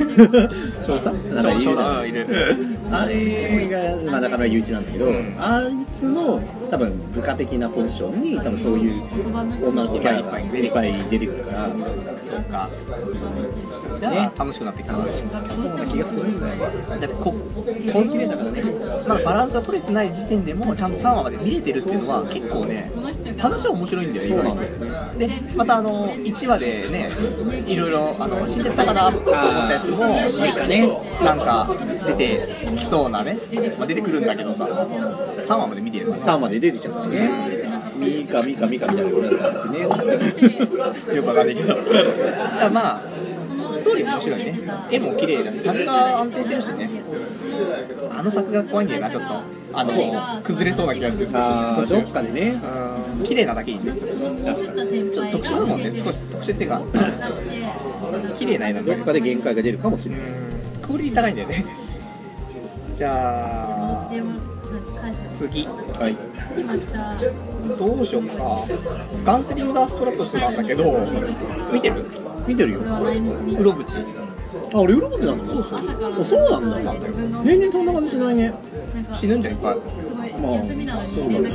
なんかいる。あれが、まあ、中村雄一なんだけど、あいつの多分部下的なポジションに多分そういう女の子キャラがいっぱい出てくるから、 そうか。じゃあ、ね、楽しくなってきた。 そうな気がするんだよ。 だってこの綺麗だからね、まだバランスが取れてない時点でもちゃんと3話まで見れてるっていうのは結構ね、話は面白いんだよ、意外に。で、また1話でね、いろいろ死んじゃったかなと思ったやつもなんか出てきそうなね、まあ、出てくるんだけどさ、3話まで見てるから 3話まで出てちゃったね。ミカみたいなことだってね。よくわかんないけど。だからまあストーリーも面白いね。絵も綺麗だし、作画安定してるしね。作画怖いんだよな、ちょっと。崩れそうな気がして少し。 どっかでね。 綺麗なだけいいんです。確かに。ちょっと特殊だもんね。少し特殊っていうか、綺麗な絵なんで。 どっかで限界が出るかもしれない。 クオリティ高いんだよね。じゃあ次。はい。どうしようか。ガンスリンガーストラトスなんだけど、見てる？ 見てるよ。 うろぶち。 俺うろぶちなの？そうなんだ。全然そんな感じしないね。 死ぬんじゃんいっぱい。 まあそうだね。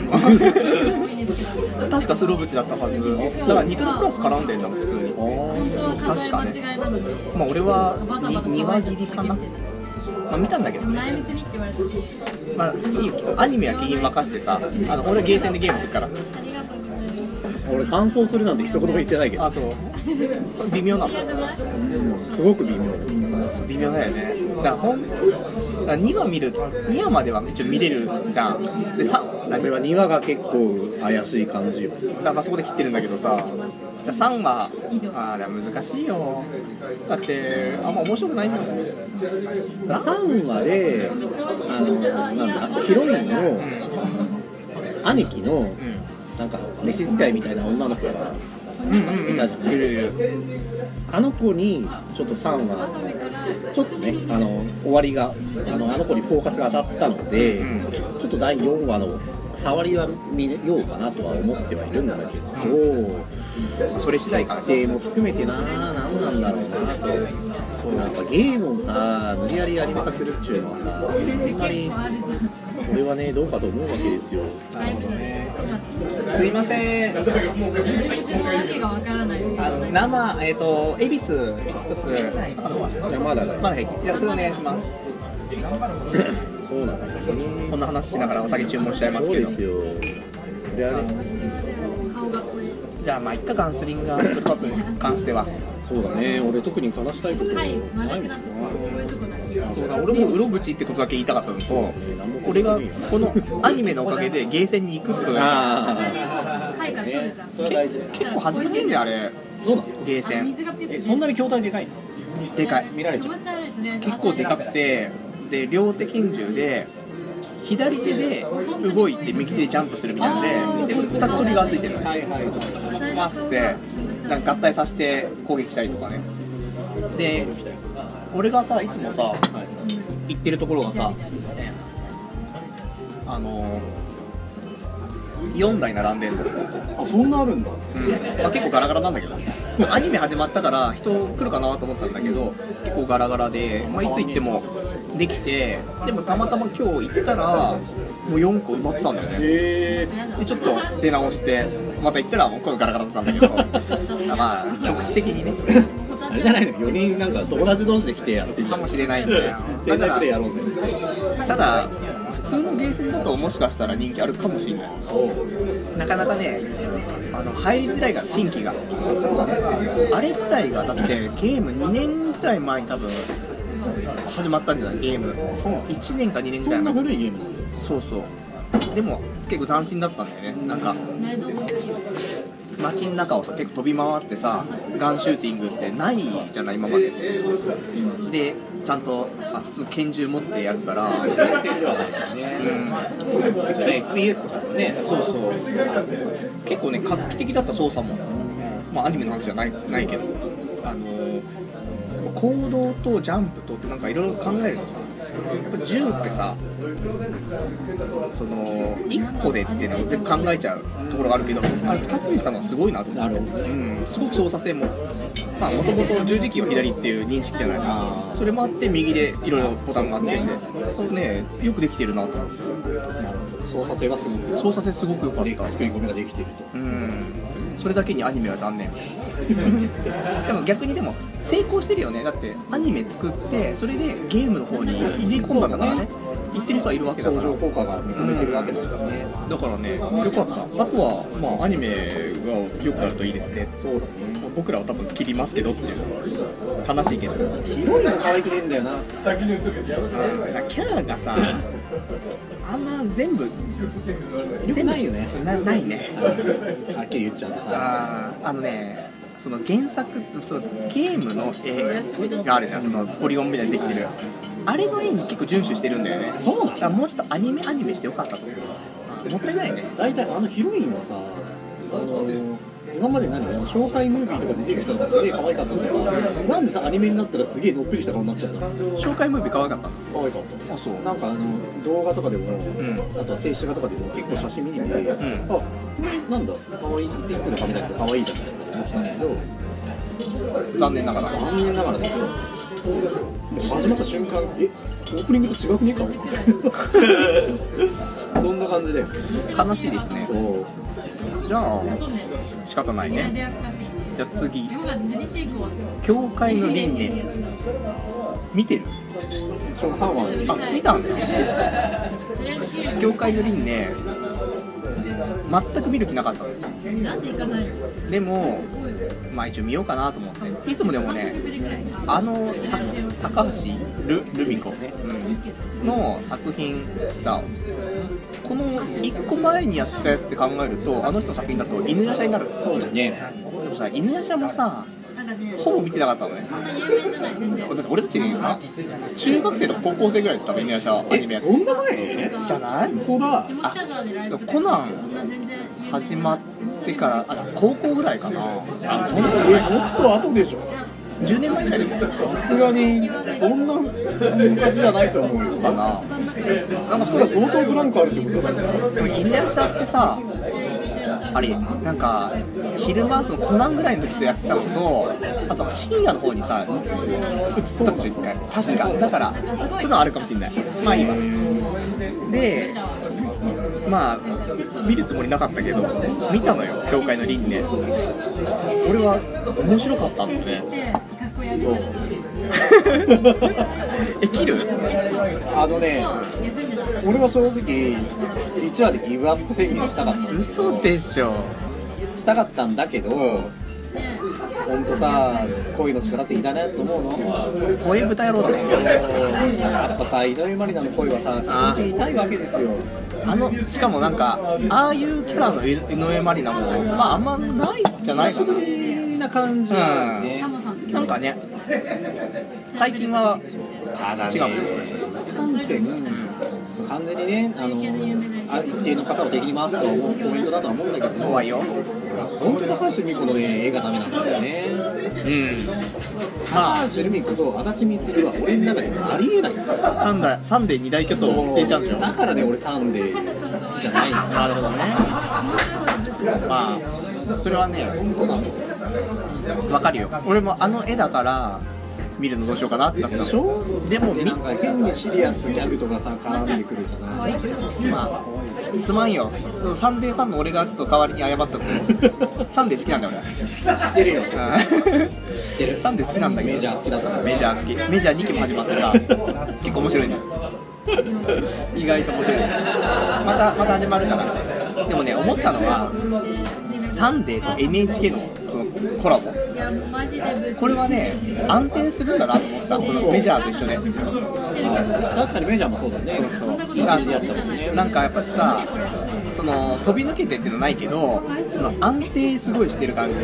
確かスロブチだったはず。だからニトロプラス絡んでんだもん普通に。確かね。まあ俺は2話切りかな。まあ見たんだけどね。まあいいよ。アニメは君に任せてさ。俺はゲーセンでゲームするから。 俺感想するなんて一言も言ってないけど。 あ、そう。微妙なの。 すごく微妙。 微妙だよね。だから2話見る、2話までは一応見れるじゃん。で俺は2話が結構怪しい感じよ。 だからそこで切ってるんだけどさ、3話だ難しいよ。だってあんま面白くないんだもん。 3話でなんだヒロインの兄貴のなんか召使いみたいな女の子がいたじゃない。あの子にちょっと3話ちょっとね終わりがあの子にフォーカスが当たったので、ちょっと第4話の触りは見ようかなとは思ってはいるんだけど、 それ次第か設定も含めて何なんだろうなと。なんかゲームをさ無理やりアニメ化するっていうのはさ、本当にこれはねどうかと思うわけですよ。 なるほどね。すいません。生恵比寿一つ。 まだいやそれお願いします。 そうなんですよね。 こんな話しながらお酒注文しちゃいますけど。 そうですよ。 じゃあまあ一回ガンスリンガーストラトスに関しては。 そうだね。俺特に話したいことないもんな。 そうだ、俺もうろぶちってことだけ言いたかったのと、俺がこのアニメのおかげでゲーセンに行くってことだった結構始めてんだよあれ。ゲーセンそんなに筐体でかいの？ でかい。 見られちゃう。 結構でかくて、で両手拳銃で左手で動いて右手でジャンプするみたいなので、2つトリガーついてるのにパスってなんか合体させて攻撃したりとかね。で俺がさいつもさ行ってるところがさ4台並んでんの。 あ、そんなあるんだ。 まあ、結構ガラガラなんだけどアニメ始まったから人来るかなと思ったんだけど結構ガラガラで、まあ、いつ行ってもできて、でもたまたま今日行ったらもう4個埋まってたんだよね。でちょっと出直してまた行ったらもうこのガラガラだったんだけどまあ局地的にねあれじゃないの、4人なんか友達同士で来てやってかもしれないんだよ。 だからプレイやろうぜ。 ただ普通のゲーセンだともしかしたら人気あるかもしれない。なかなかね入りづらいから新規が。そうだね。あれ自体がだってゲーム2年ぐらい前に多分始まったんじゃないゲーム。1年か2年ぐらい前。 そんな古いゲーム。 そうそう。でも結構斬新だったんだよね。なんか街の中をさ結構飛び回ってさガンシューティングってないじゃない今までで、ちゃんと普通拳銃持ってやるから FPS とかね。 そうそう結構ね画期的だった操作も、まあアニメの話じゃないけど行動とジャンプとってなんかいろいろ考えるとさ、やっぱ銃ってさその1個でっていうのを全部考えちゃうところがあるけど、あれ2つにしたのはすごいなと思って、すごく操作性もまあもともと十字キーは左っていう認識じゃないか、それもあって右でいろいろボタンがあってんで、ね、よくできてるなと思って。 操作性がすごく、 操作性すごく良かった。 作り込みができてると。 それだけにアニメは残念でも逆にでも成功してるよね。だってアニメ作ってそれでゲームの方に入れ込んだんだからね。言ってる人はいるわけだから相乗効果が認めてるわけだからね。 だからね、よかった。あとはまあアニメが良くなるといいですね。 そうだね。 僕らは多分切りますけどっていう悲しいけどヒロインが可愛くねえんだよな。 キャラがさあんま全部ないよね。 ないねはっきり言っちゃうとさ、 その原作そのゲームの絵があるじゃん、そのポリゴンみたいにできてるあれの絵に結構遵守してるんだよね。 そうなんだ。 もうちょっとアニメしてよかったと思う。もったいないね。 大体ヒロインはさ今まで紹介ムービーとかで出てきたのがすげえ可愛かったのにさ、なんでさアニメになったらすげえのっぺりした顔になっちゃったの。 紹介ムービー可愛かった可愛かった。 あ、そう。 なんか動画とかでも、あとは静止画とかでも結構写真見に見て、あ、これなんだ可愛いピンクの髪だけど可愛いじゃないって思ってたんだけど、 残念ながらだけど始まった瞬間、オープニングと違くねえかもみたいなそんな感じで悲しいですね。じゃあ仕方ないね。じゃあ次、教会の輪廻見てる？ 今日3話見たんだよ。教会の輪廻全く見る気なかったの。でもまあ一応見ようかなと思って、いつもでもね高橋ルミ子ね、の作品がこの1個前にやったやつって考えると、あの人の作品だと犬夜叉になる。 そうだね。 でもさ、犬夜叉もさほぼ見てなかったのね。だって俺たち中学生とか高校生ぐらいです、多分犬夜叉アニメやって。 そんな前じゃない？ 嘘だ。 コナン始まってから高校ぐらいかな。 そんなもっと後でしょ。 10年前ぐらいでもさすがにそんな昔じゃないと思うよ。 そうかな。 なんかそれは相当ブランクあるってことだよね。 でも犬夜叉ってさ、あれなんか昼間そのコナンぐらいの時とやってたのと、あと深夜の方にさ映ったでしょ一回確か。だからそういうのはあるかもしれない。まあいいわ。でまあ見るつもりなかったけど見たのよ、教会の輪廻。俺は面白かったんだよね。切る？ 俺は正直1話でギブアップ宣言したかった。 嘘でしょ。 したかったんだけど、ほんとさ、恋の力っていいだねと思うの。 声豚野郎だね。 やっぱさ、井上まりなの恋はさ、聞いていたいわけですよ。 しかもなんかああいうキャラの井上まりなもまああんまないじゃないかな。 久しぶりな感じはね、 なんかね最近はただね、 違う。 完全にね、一定の方を敵に回すとは思うコメントだとは思うんだけども、 怖いよ。 本当高橋留美子のね、絵がダメなんだよね。高橋留美子と足立光は俺の中でありえない。 サンデー二大巨頭を否定しちゃうんですよ。 だからね、俺サンデー好きじゃないんだ。 なるほどね。まあそれはね分かるよ。俺もあの絵だから見るのどうしようかなってなったの。 でもなんか変にシリアスギャグとかさ絡んでくるじゃない。 まあすまんよ、サンデーファンの俺がちょっと代わりに謝っとく。サンデー好きなんだよ俺。 知ってるよ。知ってる。サンデー好きなんだけど、 メジャー好きだから。 メジャー好き。メジャー2期も始まってさ、結構面白いね。意外と面白いね。また始まるから。でもね、思ったのはサンデーと NHK のそのコラボ、これはね安定するんだなと思った。そのメジャーと一緒で。 確かにメジャーもそうだね。 そうなんかやっぱしさ、その飛び抜けてっていうのないけど、その安定すごいしてる感じ、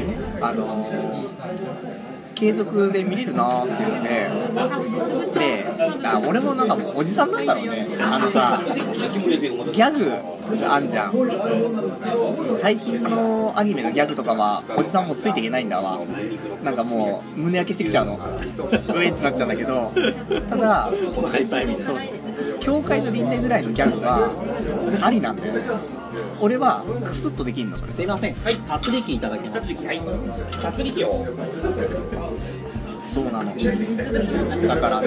継続で見れるなーっていうので、俺もなんかもうおじさんなんだろうね。さ、ギャグあんじゃん。その最近のアニメのギャグとかはおじさんもついていけないんだわ。なんかもう胸焼けしてきちゃうの。うえってなっちゃうんだけど、ただお腹いっぱいみたいな。 教会の輪廻ぐらいのギャグはありなんだよね。俺はクスッとできんのそれ。 すいません。はい。達力いただきます。はい。達力を。 そうなの。だからね、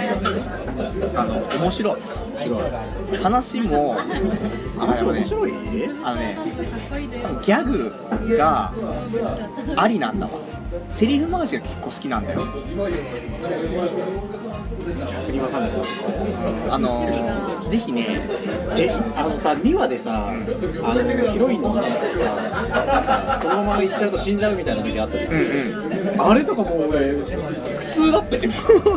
面白い。話も面白い？ ギャグがありなんだわ。セリフ回しが結構好きなんだよ。 逆にわかんない。 ぜひね、 さ2話でさ、ヒロインの女の子さ、そのまま行っちゃうと死んじゃうみたいな時あったじゃん。あれとかもう俺苦痛だったよ。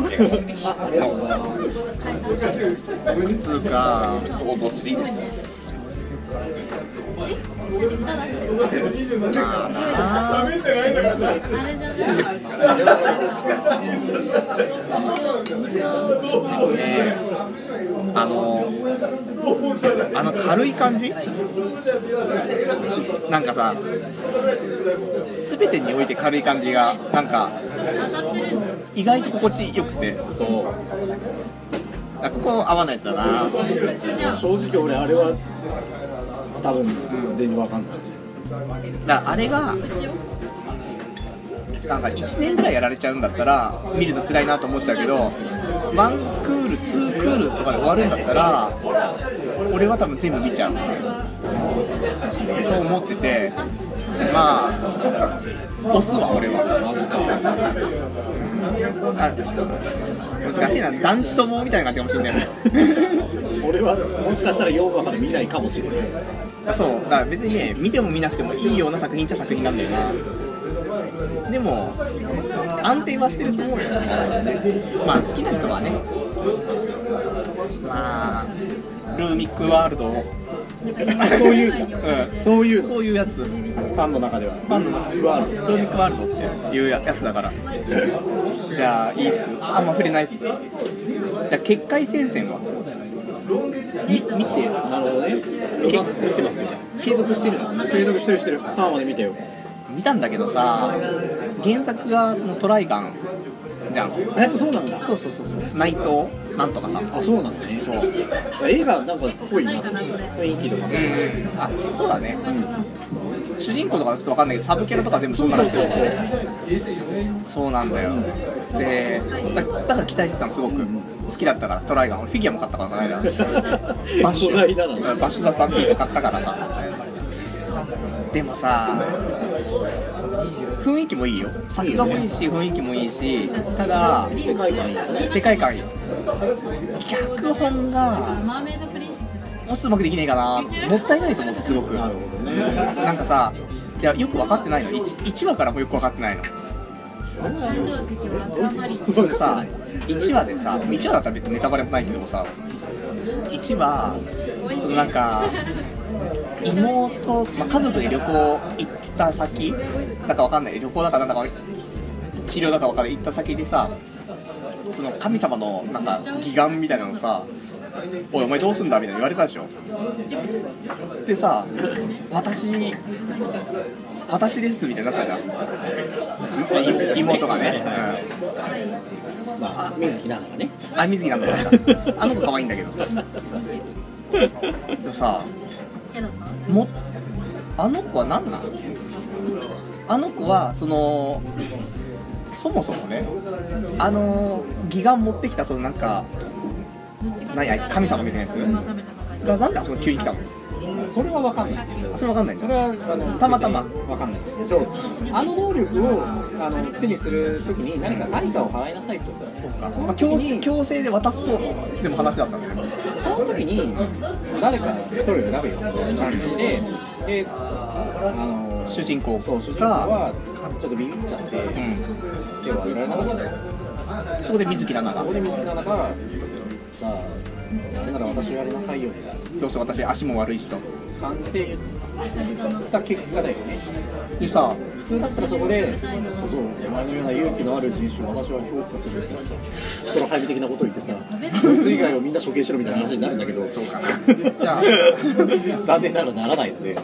苦痛か。想像していいです。軽い感じなんかさ、全てにおいて軽い感じがなんか意外と心地よくて、 そう、 ここ合わないやつだな。 正直俺あれは多分全然わかんない。 だからあれがなんか1年ぐらいやられちゃうんだったら見るの辛いなと思っちゃうけど、1クール2クールとかで終わるんだったら俺は多分全部見ちゃうと思ってて、まあ押すわ俺は。難しいな、団地友みたいな感じかもしれない。 俺はもしかしたら4話から見ないかもしれない。 そうだから別にね、見ても見なくてもいいような作品っちゃ作品なんだよな。でも安定はしてると思うよ。まあ好きな人はね、まあルーミックワールドをそういうんだ、そういうやつ、 ファンの中ではルーミックワールドっていうやつだから。じゃあいいっす、あんま触れないっす。じゃあ結界戦線は見て。 なるほどね。見てますよ。 継続してるの？ 継続してる。3話で見てよ。 見たんだけどさ、原作がそのトライガンじゃん。 そうなんだ。 そう内藤なんとかさん。 あ、そうなんだね。そう。映画なんか濃いな、雰囲気とか。 あ、そうだね。主人公とかちょっと分かんないけど、サブキャラとか全部そんなんですよ。そうなんだよ。で、だから期待してたの、すごく好きだったから。トライガン、俺フィギュアも買ったからこの間。バッシュザサンピート買ったからさ。でもさ、雰囲気もいいよ。作画もいいし雰囲気もいいし、ただ世界観いい。脚本がもうちょっとうまくできねえかな。もったいないと思ってすごく。なんかさ、いやよく分かってないの。1話からもよく分かってないの。それさ、1話でさ、1話だったら別にネタバレもないけどもさ、1話そのなんか妹、家族で旅行行った先だかわかんない、旅行だかなんだか治療だかわかんない行った先でさ、その神様のなんか義眼みたいなのさ、おいお前どうすんだみたいな言われたでしょ。でさ、私ですみたいになったじゃん、妹がね。 水木なんだね。 水木なんだからあの子可愛いんだけどさ。でさ、あの子は何なの？あの子はそのそもそもね義眼持ってきたそのなんか何あいつ神様みたいなやつがなんであそこに急に来たの？ それは分かんない。 それ分かんないんだ。 それはたまたま分かんない。あの能力を手にするときに何か対価を払いなさいと。 そうか、まあ、強制で渡すそうでも話だったんだけど、 その時に誰か一人を選べよって感じで、 主人公そう主人公はちょっとビビっちゃって、手を挙げられなかった。 そこで水木奈々がさあやるなら私をやりなさいよみたいな。 どうせ私足も悪いしと感じで言った結果だよね。 でさ、 普通だったらそこで小僧、お前のような勇気のある人種を私は評価するみたいなさ、ストラハイブ的なことを言ってさ、こいつ以外をみんな処刑しろみたいな話になるんだけど、そうかな。じゃあ残念ながらならないので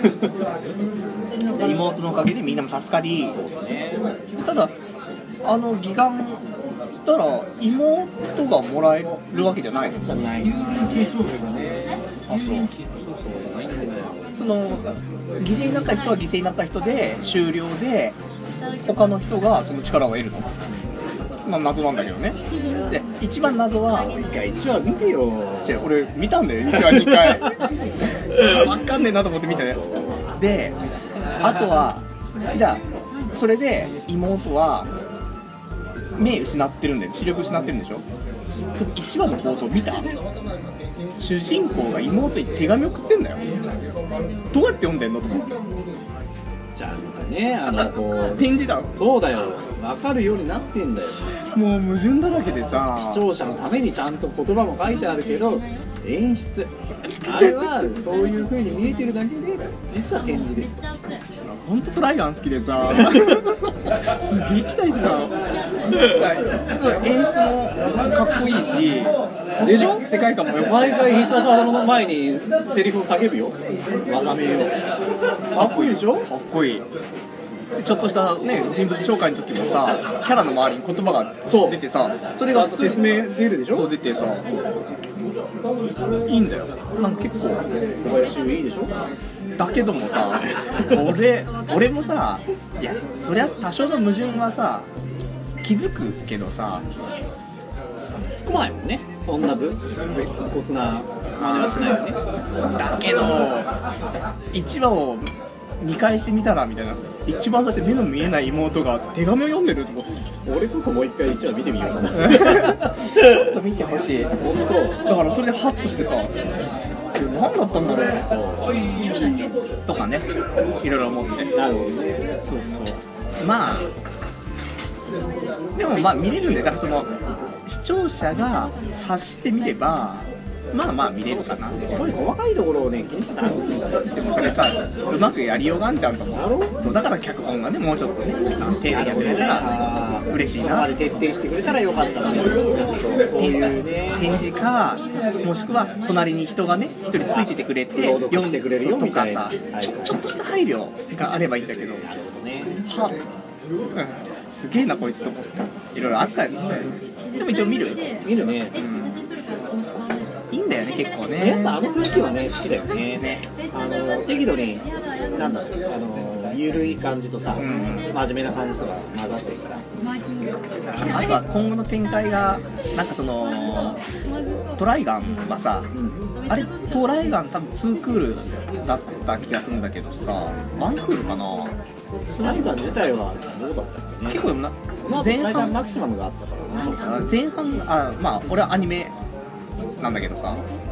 妹のおかげでみんなも助かり、ただ義眼したら妹がもらえるわけじゃないの？ じゃない。 あ、そう。その犠牲になった人は犠牲になった人で終了で、他の人がその力を得るの？まあ謎なんだけどね。で一番謎は 1話見てよ。 俺見たんだよ、1話2回。分かんねえなと思って見たね。であとはじゃあそれで妹は目失ってるんだよ、視力失ってるんでしょ。1話の冒頭見た？主人公が妹に手紙送ってんだよ。どうやって読んでんのと思って。 じゃあね、 展示だ。 そうだよ、分かるようになってんだよ。 もう矛盾だらけでさ、 視聴者のためにちゃんと言葉も書いてあるけど、演出あれはそういう風に見えてるだけで実は展示です。 ほんとトライガン好きでさすげえ期待してたの。すごい演出もかっこいいし、でしょ、世界観も毎回必殺技の前にセリフを叫ぶよ、技名を。かっこいいでしょ。 かっこいい。ちょっとしたね、人物紹介の時もさ、キャラの周りに言葉が出てさ、それが普通説明出るでしょ。 そう出てさ、いいんだよ。なんか結構小林いいでしょ。 だけどもさ、俺もさ、いやそりゃ多少の矛盾はさ気づくけどさ、 突っ込まないもんね。そんな骨な真似はしないよね。 だけど1話を見返してみたらみたいな、一番最初目の見えない妹が手紙を読んでると思って、 俺こそもう一回1話見てみようかな。ちょっと見てほしい。 本当。 だからそれでハッとしてさ、何だったんだろうとかね、いろいろ思って。 なるほどね。 そうそう。まあでもまあ見れるんで、だからその視聴者が察してみればまあまあ見れるかな。 こういう細かいところをね気にしてたら、でもそれさうまくやりようがあんじゃんと思う。そうだから脚本がねもうちょっとね丁寧にやってくれたら嬉しいな。 そこまで徹底してくれたらよかったな。そういうね展示か、もしくは隣に人がね一人ついててくれて朗読してくれるよみたいなとかさ、ちょっとした配慮があればいいんだけど、 なるほどね。 すげえなこいつと思っていろいろあったですね。でも一応見るね。 いいんだよね結構ね。 やっぱ雰囲気はね好きだよね。適度になんだろう、ゆるい感じとさ、真面目な感じとか混ざってさ。 あとは今後の展開がなんかそのトライガンはさ、あれトライガン多分2クールだった気がするんだけどさ、1クールかな。 トライガン自体はどうだったっけね。 結構でも前半マキシマムがあったからな。 前半まあ俺はアニメなんだけどさ、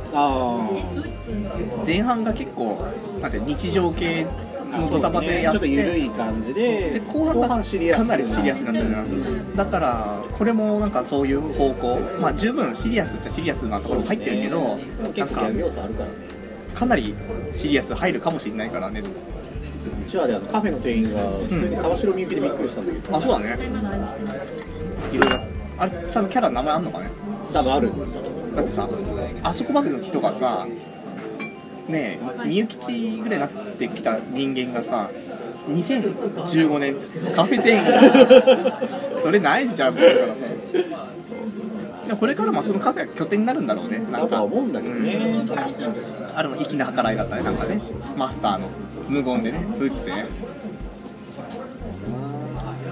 前半が結構なんて日常系のドタバテやって、 ちょっと緩い感じで後半がかなりシリアスになってるな、だからこれもなんかそういう方向、まあ十分シリアスっちゃシリアスなところも入ってるけど、 結構ギャグ要素あるからね。 かなりシリアス入るかもしれないからね。 1話でカフェの店員が普通に沢城みゆきでびっくりしたんだけど、 あ、そうだね。いろいろあれちゃんとキャラの名前あんのかね。 多分あるんだと思う。 だってさ、あそこまでの人がさねえ、みゆきちぐらいになってきた人間がさ2015年カフェ店員それないじゃん。だからさ、これからもそのカフェが拠点になるんだろうね。なんか思うんだけどね。 あれも粋な計らいだったね。なんかね、マスターの無言でね、打ってね。じゃあ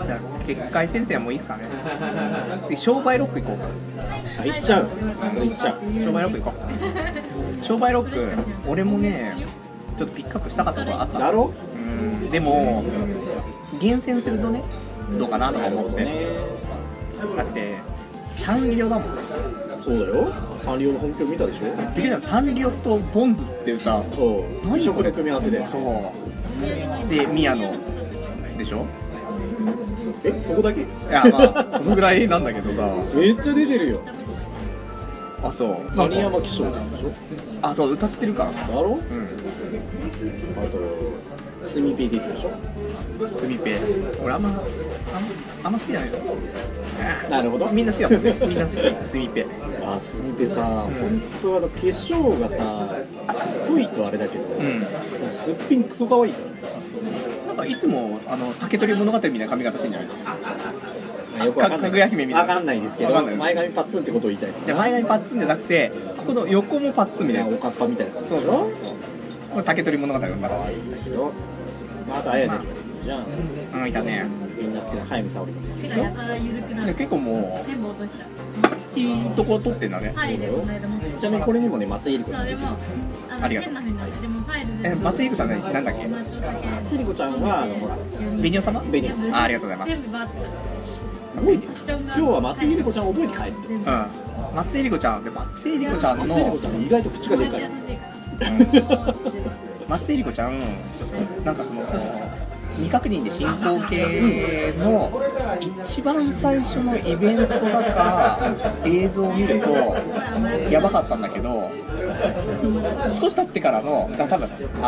結界先生はもういいっすかね。次商売ロック行こうか。 あ、行っちゃう。それ行っちゃう。 商売ロック行こう。商売ロック俺もねちょっとピックアップしたかったことがあっただろ？ でも厳選するとねどうかなとか思って、 ね。 だってサンリオだもん。 そうだよ。サンリオの本拠見たでしょ？ びっくりした。サンリオとボンズっていうさ、 そう。異色の組み合わせで。 そうで宮野でしょ。 そこだけ？ いやまあそのぐらいなんだけどさ。 めっちゃ出てるよ。 あ、そう谷山紀章なんでしょ？ あ、そう歌ってるから。 だろ？ うん。 あとスミピ出てるでしょ？ スミペ俺あんま好きじゃないの。 なるほど。 みんな好きだもんね。みんな好きスミペ。 あ、スミペさ、本当化粧がさ、濃いとあれだけど、すっぴんクソ可愛いからね。 なんかいつも竹取物語みたいな髪型してんじゃないの。 よくわかんない。 かぐや姫みたいな。 わかんないですけど、前髪パッツンってことを言いたい。 じゃあ前髪パッツンじゃなくて、ここの横もパッツンみたいなやつ。 おかっぱみたいな感じ。 そうそうそうそう。竹取物語の中。 可愛いんだけど、あとあやねりが出てるじゃん。 いたね。 みんな好きな早見沙織も。 結構もう全部落としちゃう。 いいとこ取ってんだね。 ファイルでこの間持ってきちなみにこれにもね、松井絵里子ちゃん出てる。 そうでもありがとう変な風になってでもファイルで松井子さんなんだっけ。 松だけ松井絵里子ちゃんはほら、 ベニオ様。 ベニオ様。 ありがとうございます。 全部バッて覚えてる。今日は松井絵里子ちゃん覚えて帰って。 うん。松井子ちゃんで松井子ちゃんの松井絵里子ちゃん意外と口がでかい。 優しいから松井子ちゃんなんかその未確認で進行形の一番最初のイベントだか映像を見るとやばかったんだけど、少し経ってからの多分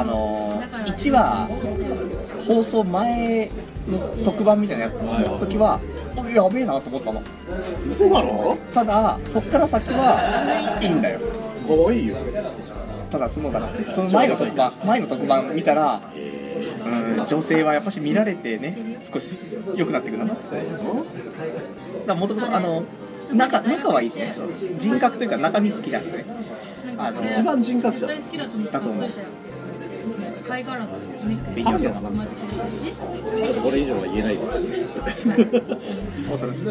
1話放送前の特番みたいなやつの時はやべえなと思ったの。 嘘だろ？ ただそっから先はいいんだよ。 可愛いよ。 ただその前の特番見たら、女性はやっぱし見られてね少し良くなってくるな。だからもともと仲はいいしね、人格というか中身好きだしね。 一番人格者大好きだと思ってだと思う。 貝殻がネックレスベニオ様マジでこれ以上は言えないですけど。 恐ろしい。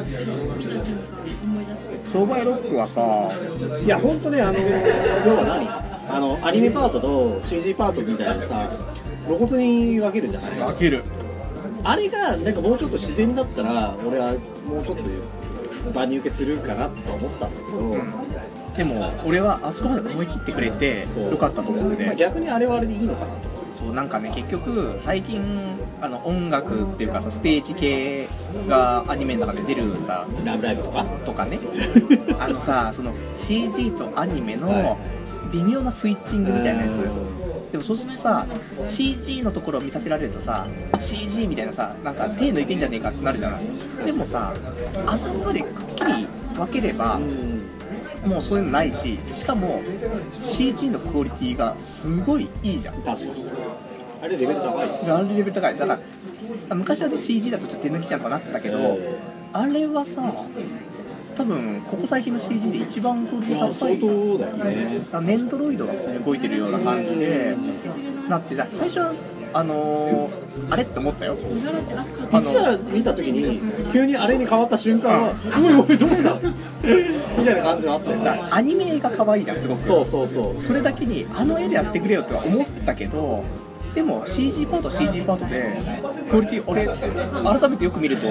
商売ロックはさ、 いや本当ね、要は何、アニメパートと CG パートみたいなのさ、露骨に分けるじゃない。 分ける。 あれがなんかもうちょっと自然だったら俺はもうちょっと場に受けするかなと思ったんだけど、 でも俺はあそこまで思い切ってくれてよかったと思ってて、 逆にあれはあれでいいのかなと。 そうなんかね結局最近音楽っていうかさステージ系がアニメの中で出るさラブライブとかねさその CG とアニメの微妙なスイッチングみたいなやつ、でもそうするとさ CG のところを見させられるとさ CG みたいなさなんか手抜いてんじゃねえかってなるじゃない。でもさあそこまでくっきり分ければもうそういうのないし、しかも CG のクオリティがすごいいいじゃん。 確かにあれレベル高い。 あれレベル高い。だから昔はね CG だとちょっと手抜きちゃんとかなったけど、あれはさ多分ここ最近の CG で一番クオリティ高い。 相当だよね。 ネンドロイドが普通に動いてるような感じでなってさ、最初はあれって思ったよ。 1話見た時に急にあれに変わった瞬間はおいおいどうしたみたいな感じはあったよ。 だからアニメが可愛いじゃんすごく。 そうそうそう。 それだけに絵でやってくれよとは思ったけど、でも CG パートは CG パートでクオリティ俺改めてよく見るといい。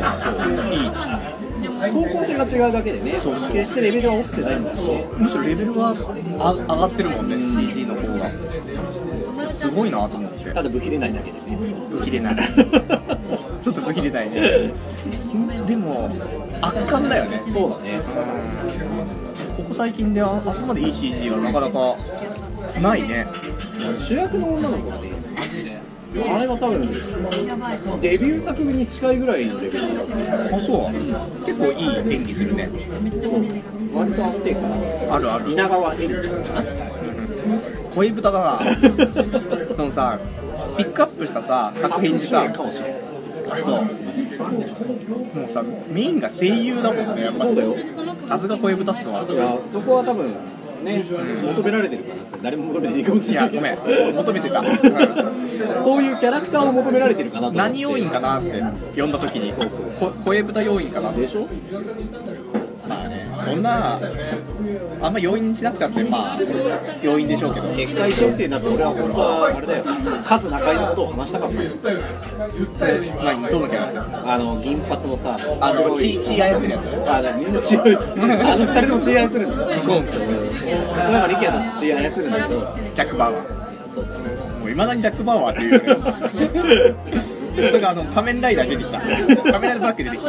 方向性が違うだけでね、決してレベルは落ちてないんだけど、 むしろレベルが上がってるもんね CG の方が。すごいなと思って。 ただ不切れないだけでね。 不切れないちょっと不切れないね。でも圧巻だよね。 そうだね。 ここ最近であそこまでいい CG はなかなかないね。 主役の女の子がね、あれは多分デビュー作に近いぐらいのレベルだった。 あ、そう。結構いい演技するね。 割と安定感あるある。 稲川絵里ちゃんかな。 声豚だなそのさピックアップしたさ作品にさ、そうもうさメインが声優だもんねやっぱ。 そうだよ。 さすが声豚っすわ。 いやそこは多分ね、求められてるかなって誰も求めてないかもしれないけど、 いやごめん求めてたそういうキャラクターを求められてるかなと思って。 何要員かなって呼んだ時に声豚要員かなでしょ。 まあねそんなあんま要因しなくたってまあ要因でしょうけど結界先生になって俺は本当はあれだよ、数中井のことを話したかったよ。 何どのキャラ銀髪のさ、 血操るやつみんな血操る二人とも血操るんですよ。ゴンと小山力也だって血操るんだけど、 ジャック・バウアーそうそうもういまだにジャック・バウアーっていうよねそれが仮面ライダー出てきた仮面ライダーブラック出てきた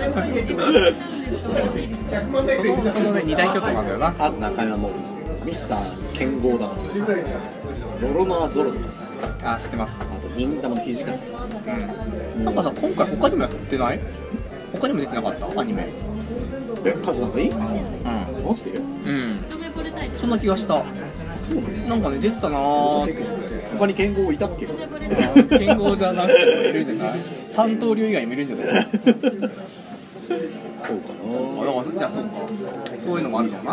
そのね二大巨頭なんだよな。 数中井はもうミスター剣豪だ、ロロノアゾロとかさ、 あ知ってます。 あと忍たまの土方とかさ、 なんかさ今回他にもやってない？他にも出てなかったアニメ。 数中井？マジで？ そんな気がした。なんかね出てたなー。 他に剣豪いたっけ？ 剣豪じゃなくているんじゃない？三刀流以外にもいるんじゃない？ そうかな。 じゃあそうか。そういうのもあるのかな。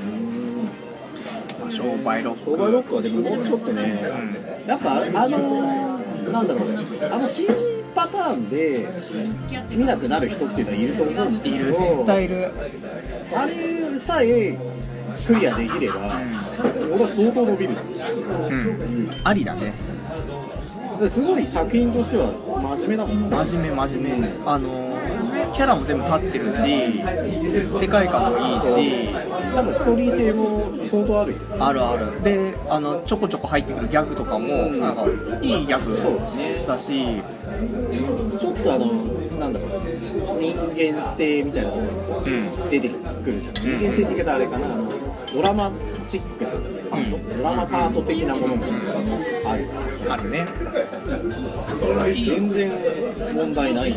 商売ロック。 商売ロックはでももうちょっとね、やっぱなんだろうね、CG パターンで見なくなる人っていうのはいると思うんだけど、 いる絶対いる。 あれさえクリアできれば、俺は相当伸びる。 ありだね。 すごい作品としては真面目だもん。 真面目。キャラも全部立ってるし、世界観もいいし、 多分ストーリー性も相当あるよ。 ある。で、ちょこちょこ入ってくるギャグとかもなんかいいギャグだし、 ちょっとなんだろう、人間性みたいなところがさ、出てくるじゃん。人間性って言い方あれかな、ドラマチックなパート、ドラマパート的なものもあるからさ。 あるね。 全然問題ない。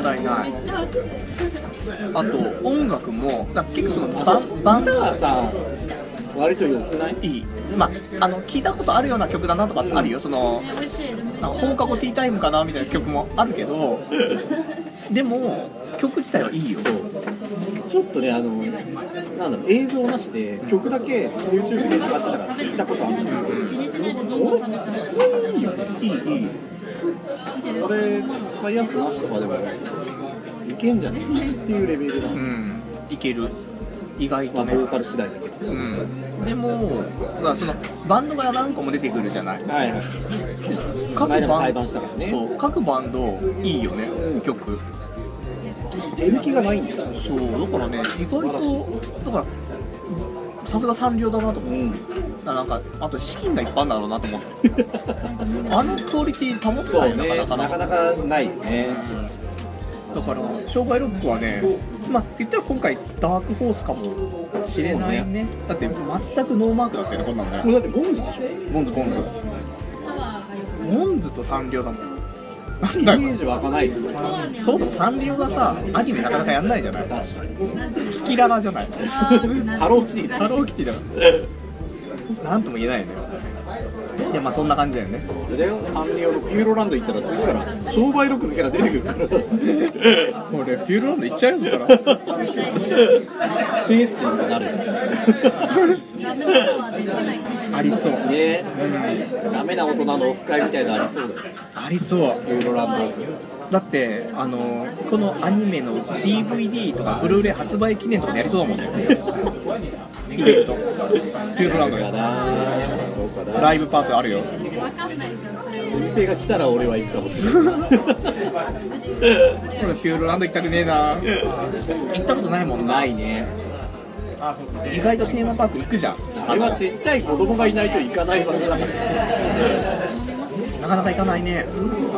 あと音楽も結構そのバンドはさ割と良くない？ いい。まあ聞いたことあるような曲だなとかあるよ。そのなんか放課後ティータイムかなみたいな曲もあるけど、でも曲自体はいいよ。 ちょっとねなんだろう、映像なしで曲だけ YouTube で使ってたから聞いたことあるんだけど、普通にいいよね。いい。これタイアップなしとかでもいけんじゃねえっていうレベルだ。 いける。意外とね。 ボーカル次第だけど。 でもそのバンドが何個も出てくるじゃない。各バンドいいよね、曲。 手抜きがないんだよ。 そうだからね、意外とだからさすがサンリオだなと思って、なんかあと資金がいっぱいあるんだろうなと思ってクオリティ保ってないのかなかなかないよね。 だから商売ロックはね、まあ言ったら今回ダークホースかもしれないね。だって全くノーマークだったよね、こんなのね。 これだってボンズでしょ。ボンズとサンリオだもん。 イメージ湧かないよ。 そもそもサンリオがさ、アニメなかなかやんないじゃない。 確かに。 キキララじゃない。 ハローキティだからなんとも言えないよね。でまあそんな感じだよね。 それだよ、サンリオのピューロランド行ったら次から商売ロックのキャラ出てくるから俺ピューロランド行っちゃうよ、そしたら聖地になるありそうね。ダメな大人のオフ会みたいなのありそうだよ。 ありそう。 ピューロランドだってこのアニメの DVD とかブルーレイ発売記念とかでやりそうだもんねイベント。ピューロランドやな。ライブパートあるよ。 純平が来たら俺は行くかもしれないこれピューロランド行きたくねえな。行ったことないもんな。 ないね。 意外とテーマパーク行くじゃん。 あれはちっちゃい子供がいないと行かない場所だからなかなか行かないね。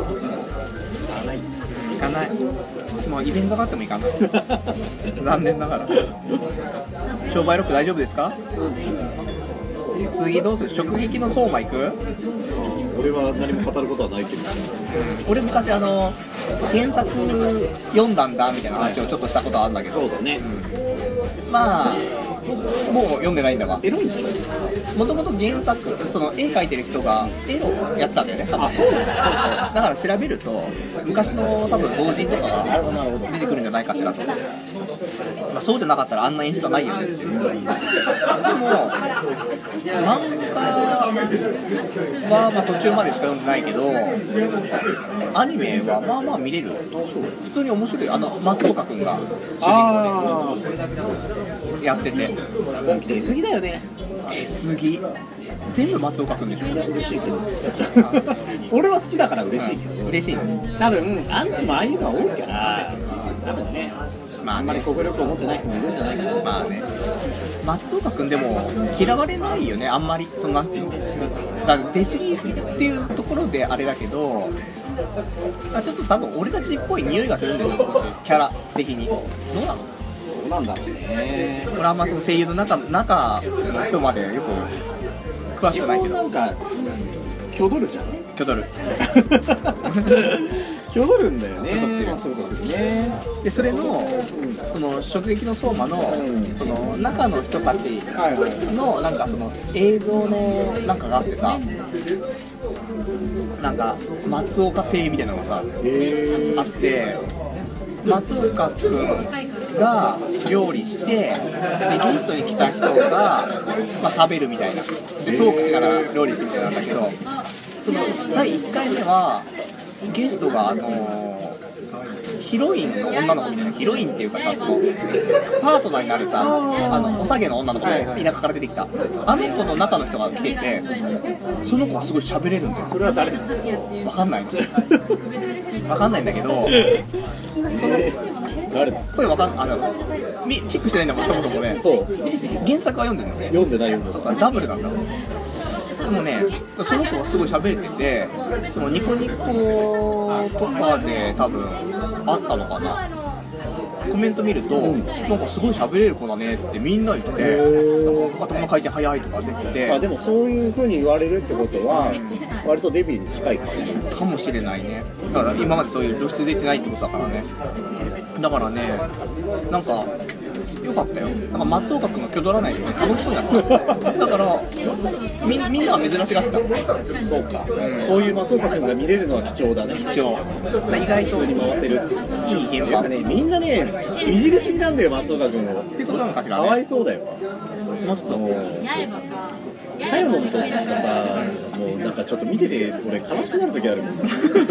行かない。もうイベントがあっても行かない残念ながら。商売ロック大丈夫ですか？次どうする？直撃の相馬行く？ 俺は何も語ることはないけど、 俺昔原作読んだんだみたいな話をちょっとしたことあるんだけど、 そうだね、 まあもう読んでないんだが。 エロいんでしょ？ もともと原作、その絵描いてる人が絵をやったんだよね、多分。だから調べると昔の多分同人とかが出てくるんじゃないかしらと。まあ、そうじゃなかったらあんな演出はないよねっていう。でも漫画はまあ途中までしか読んでないけど、アニメはまあまあ見れる。普通に面白い。松岡君が主人公でやってて、 本気出過ぎだよね。 出過ぎ。全部松岡君でしょ。 嬉しいけど俺は好きだから嬉しいけど、 嬉しい。 多分アンチもああいうのが多いから多分ね、 まああんまり国力を持ってない人もいるんじゃないかな。 まあね、松岡君でも嫌われないよね、あんまり。そのなんていうの、だから出過ぎっていうところであれだけど、ちょっと多分俺たちっぽい匂いがするんだよね、キャラ的に。どうなの？ どうなんだろうね。 俺あんまその声優の中の人までよく詳しくないけど。 なんか挙取るじゃん。 挙取る。 挙取るんだよね。松岡君ね。 でそれの、その直撃の相馬の、その中の人たちのなんかその映像のなんかがあってさ、なんか松岡亭みたいなのがさ、あって松岡君が料理してでゲストに来た人が、まあ、食べるみたいなでトークしながら料理してみたいなんだけど、その第1回目はゲストがヒロインの女の子みたいな、ヒロインっていうかさ、そのパートナーになるさ、お下げの女の子が田舎から出てきた、あの子の中の人が来てて、その子はすごい喋れるんだよ。 それは誰なの？ わかんないの。わかんないんだけど、その誰だ？ 声わかんチェックしてないんだもん、そもそもね。 そう。 原作は読んでるのね。 読んでない。 そうか、ダブルなんだ。でもね、その子はすごい喋れてて、そのニコニコとかで多分あったのかな。コメント見ると、なんかすごい喋れる子だねってみんな言ってて、なんか頭の回転早いとか出てて。 でもそういう風に言われるってことは、割とデビューに近い感じかもしれないね。だから今までそういう露出出てないってことだからね。だからね、なんかよかったよ。なんか松岡君が挙取らないで楽しそうやった。だからみんなは珍しがった。 そうか、そういう松岡君が見れるのは貴重だね。 貴重。意外とに回せるっていういい現場。 ね、みんなねいじりすぎなんだよ松岡君を。 っていうことなのかしらね。 かわいそうだよ。 もうちょっとかよのんとかさ、もうなんかちょっと見てて俺悲しくなる時あるもん。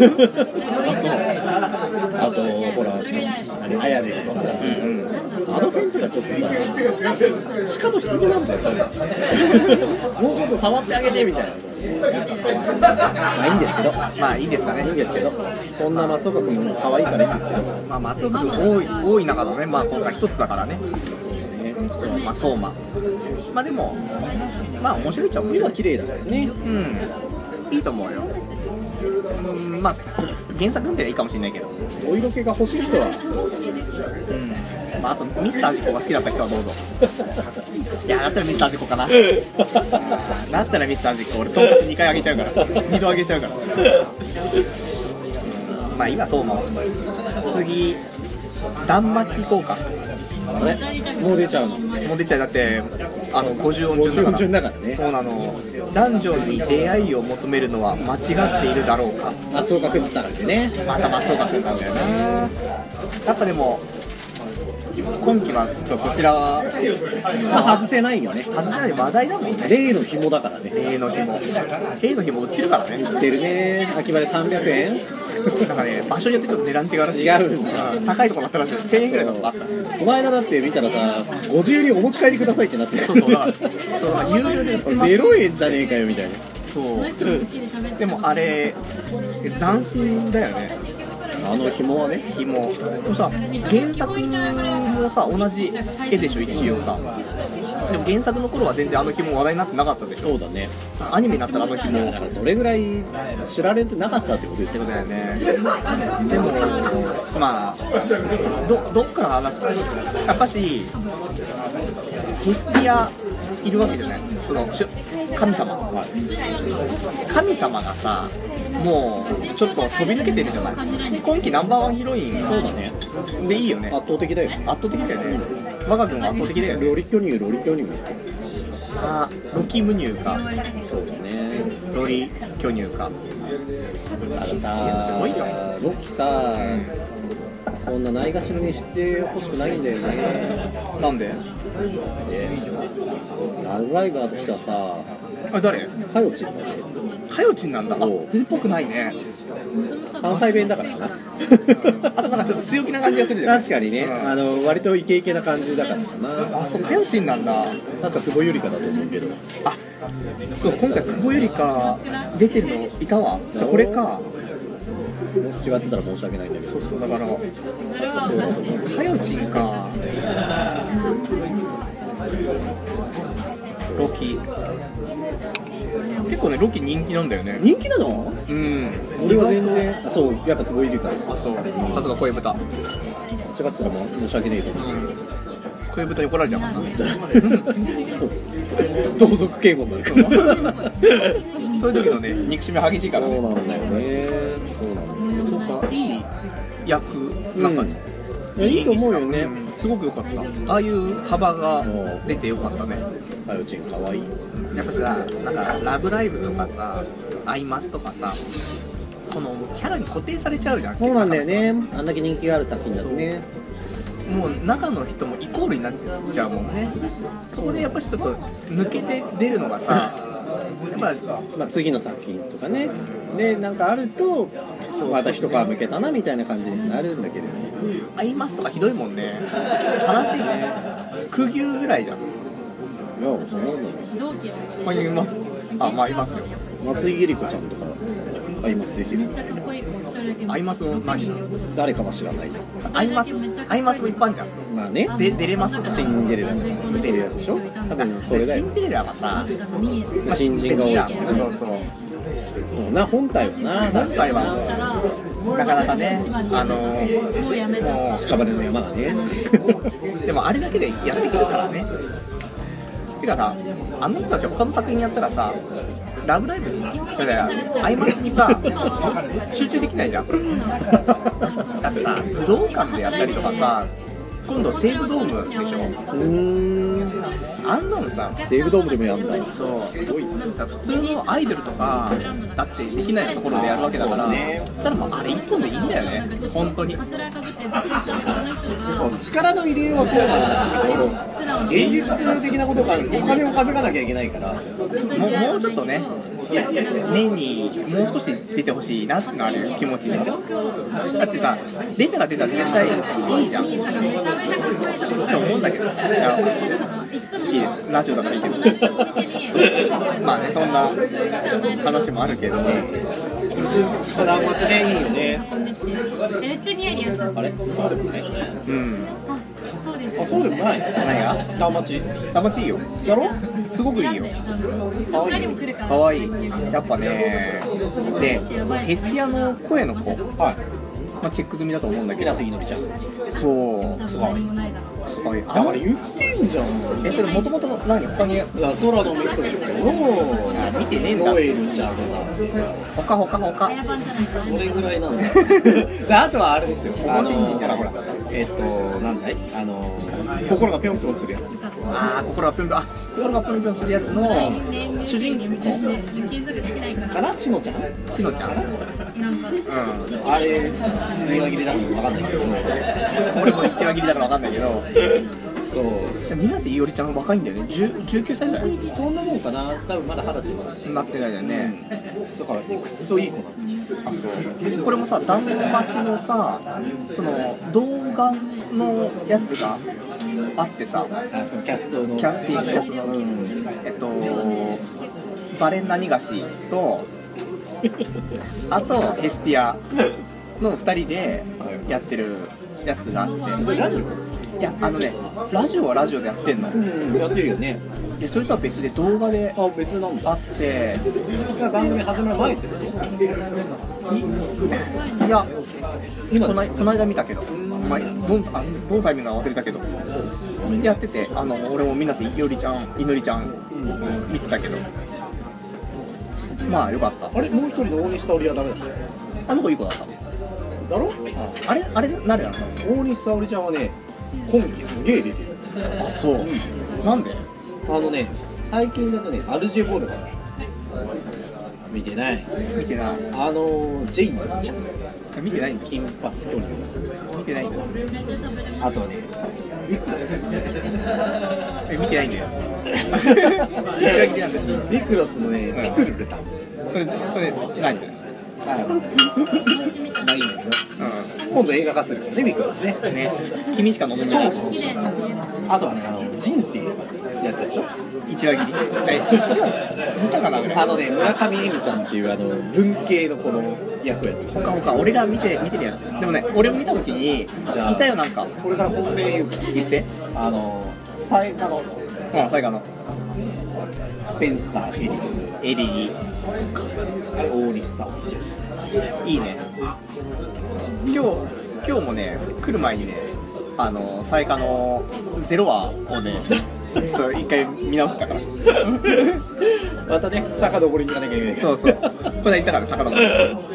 あとほらあやねんとかさ、あの辺とかちょっとさしかとしすぎなんだよ。もうちょっと触ってあげてみたいな。まあいいんですけど、 まあいいですかね。 いいんですけど、そんな松岡君も可愛いからいいんですけど、 まあ松岡君多い中のね、まあ今回一つだからね。そう、まあ相馬。まあでもまあ面白いっちゃ面白い。 綺麗だからね。 いいと思うよ。まあ原作読んではいいかもしれないけど、 お色気が欲しい人はまああとミスタージコが好きだった人はどうぞ。いやだったらミスタージコかな。だったらミスタージコ、俺とんかつ2回あげちゃうから、2度あげちゃうから。まあ今相馬は次断末行こうか。 もう出ちゃうの。 もう出ちゃう。だって50音順だからね。そうなの。 男女に出会いを求めるのは間違っているだろうか。 松岡君って言ったらね。 また松岡君なんだよな。やっぱでも今期はちょっとこちらは、 まあ、外せないよね。 外せない話題だもんね。 例の紐だからね。 例の紐売ってるからね。 売ってるね。秋葉で300円。 なんかね、場所によってちょっと値段違うらしい。 違うんだ。 高いところだったらしい。1000円ぐらいのとこあった。 この間だって見たらさ、50円にお持ち帰りくださいってなってる。 そう有料で売ってます。 0円じゃねえかよみたいな。 そうでもあれ斬新だよね。 あの紐はね。 紐でもさ、原作もさ同じ絵でしょ一応さ。でも原作の頃は全然あの紐話題になってなかったでしょ。 そうだね。 アニメになったらあの紐だからそれぐらい知られてなかったってことですよね。でもまあどっから話すか。やっぱしヘスティアいるわけじゃない。その神様、神様がさもうちょっと飛び抜けてるじゃない。今季ナンバーワンヒロイン。 そうだね。 でいいよね。 圧倒的だよね。 圧倒的だよね。我が軍は圧倒的だよね。 ロリ巨乳ですよ。 あロキ無乳かそうだね。 ロリ巨乳か。 あのいやさすごいよ。 ロキさ、そんなないがしろにしてほしくないんだよね。 なんで？ ラブライバーとしてはさ、 あ誰？ かよちんだね。 かよちんなんだ。あそう全然っぽくないね。 関西弁だからな。 あとなんかちょっと強気な感じがするじゃん。 確かにね、 うん割とイケイケな感じだからかな。 あそうかよちんなんだ。 なんか久保ゆりかだと思うけど。 あそう今回久保ゆりか出てるのいたわ。そうこれか。 もし違ってたら申し訳ないんだけど。 そうそうだからそうだと思う。 かよちんか。ロキ結構ねロキ人気なんだよね。 人気なの？ うん俺は全然、あ、そう、やっぱ久保ゆりかです。 あそうさすが声豚。 違ってたらもう申し訳ねえと思う。 声豚に怒られちゃうもんな。 そう。同族嫌悪になるから。 そういう時のね憎しみ激しいからね。 そうなんだよね。そうなんですよ。 そうかいい役なんか、 いいと思うよね。 すごく良かった。ああいう幅が出て良かったね。 かよちんかわいい。 やっぱさなんかラブライブとかさアイマスとかさこのキャラに固定されちゃうじゃん。 そうなんだよね。あんだけ人気がある作品だとね。 もう中の人もイコールになっちゃうもんね。そこでやっぱりちょっと抜けて出るのがさやっぱまあ次の作品とかね。でなんかあるとまた一皮むけたなみたいな感じになるんだけどね。 アイマスとかひどいもんね。悲しいね。苦牛ぐらいじゃん。 いや、そうなんだよ。 同期やまあいます。あまあいますよ。 松井ゆり子ちゃんとかアイマス出てる。 めっちゃかっこいい子一人だけアイマスの何なの？ 誰かは知らない。 アイマスも一般じゃん。 まあね。 で出れます。 シンデレラ出てるやつでしょ。多分それだよ。 シンデレラはさ、 まあ新人が多いからね。 そうそう。 そうな本体はな。 今回はなかなかねもうやめた。 も屍の山がね。 うでもあれだけでやってくるからね。てかさあの人たち他の作品やったらさラブライブにそれだよアイマスにさ集中できないじゃん。だってさ武道館でやったりとかさ今度西武ドームでしょ。あんなのさ西武ドームでもやんだ。 そうすごい。だから普通のアイドルとかだってできないところでやるわけだから、そしたらもうあれ一本でいいんだよね本当に。 カツラかぶって女性とその人が力の入れようはそうなんだけど、現実的なことがお金を稼がなきゃいけないから。 もうちょっとね年にもう少し出てほしいなってのある気持ちで。だってさ出たら絶対いいじゃんって思うんだけど。いやいいですラジオだからいいけどまあねそんな話もあるけど断末でいいよね。 めっちゃニヤニヤした。 あれそうでもない。 うんあ、そうです。 あ、そうでもない。 何が断末たまちいいよ。 やろすごくいいよ。 他にも来るから。 かわいい。やっぱねでそのヘスティアの声の子、 はい。 まあ、チェック済みだと思うんだけど平杉のりちゃん。 そうすごい。 すごい。 だから言ってんじゃん。 それもともと何他にいや、空のメソッドの見てねえんだノエルちゃんとか他早番じゃないかそれぐらいなんだよ。であとはあれですよ。 新人じゃないほらなんだい心がぴょんぴょんするやつ。 心がぴょんぴょん心がぴょんぴょんするやつの主人公検索できないから。 かなちのちゃん。 しのちゃん。 なんかあれ庭切りだからわかんないけど。 俺も一話切りだからわかんないけどそう。 水瀬いおりちゃん若いんだよね。19歳ぐらいそんなもんかな。多分まだ20歳の話。 なってないよね。 だからくっそいい子なんだ。 あそうこれもさ断末のさその動画のやつがあってさあ、そのキャストのキャスティングキャストのバレンナニガシとあとヘスティアの2人でやってるやつがあってそれラジオ？ いやラジオはラジオでやってんの。 やってるよね。 でそれとは別で動画であ、別なんだ。 あって番組始まる前ってこと？ いや今この間見たけど、まあ、どのタイミングか忘れたけどやってて俺も水瀬いおりちゃんいのりちゃん見てたけどまあよかった。 あれもう一人の大西沙織はダメだった。 あの子いい子だっただろ？ あれ誰なの？ 大西沙織ちゃんはね、今期すげえ出てる。 あそう、なんで？ 最近だとねアルジェボルガ見てない。 見てない。 ジェインちゃん見てないんだ。 金髪巨乳見てないんだ。 あとねビクロス見てないんだよ。一話切りなんだよ。 ビクロスのねピクルルタンそれ何だよ。 まあいいんだけど、今度映画化するよねビクロスね。 ね、君しか望んでない。 あとはね人生やったでしょ。 一話切り。見たかな。 村上恵美ちゃんっていう文系のこの役やってる。 ほか俺が見てるやつ。でもね、俺も見た時にいたよ。なんかこれから本命言うから言って。 サイカのスペンサーエリーそっかあれ大西さんいいね。今日もね来る前にねサイカの0話をねちょっと一回見直してたからまたね遡りに行かなきゃいけない。 そうこれ言ったから遡り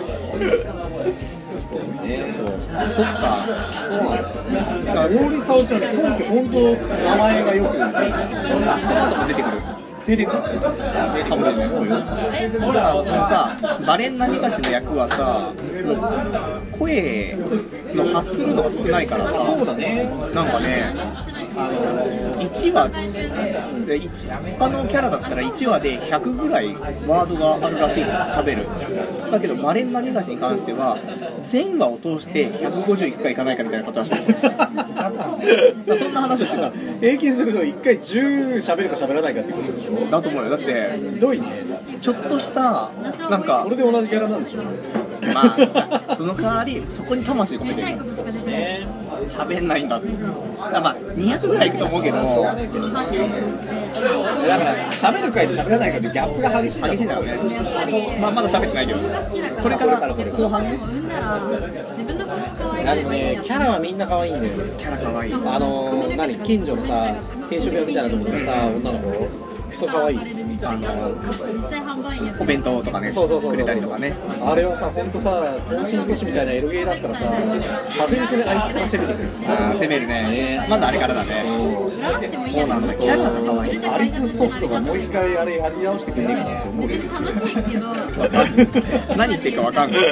そうねそうそっかそうなんですよ。だからローリー・サオちゃん今期本当名前がよくこの後も出てくるかもしれない。ほらそのさバレン何かしの役はさもう声の発するのが少ないからさ。 そうだね。 なんかね1話で他のキャラだったら1話で100ぐらいワードがあるらしいの喋る。だけどバレンナニガシに関しては全話を通して151回いかないかみたいなことらしいそんな話をしてた。 平均すると1回10喋るか喋らないかっていうことでしょ。 だと思うよ。だってひどいね。 ちょっとしたなんかこれで同じキャラなんでしょ。 まあその代わりそこに魂込めてるね。 喋んないんだって。まあ200ぐらいいくと思うけどだから喋る回と喋らない回でギャップが激しいんだよね。まだ喋ってないけどこれから後半ね。 でもねキャラはみんな可愛いんだよね。 キャラ可愛い。 近所のさ定食屋みたいなところのさ女の子クソ可愛い。 お弁当とかねそうくれたりとかね。 あれはさ本当さ東進都市みたいなエロゲーだったらさ食べにくいあいつから攻めてくる。 攻めるね。まずあれからだね。そうなんだ。キャラが可愛い。 アリスソフトがもう一回あれやり直してくれないかなと思うけど。 何言ってるか分かんない。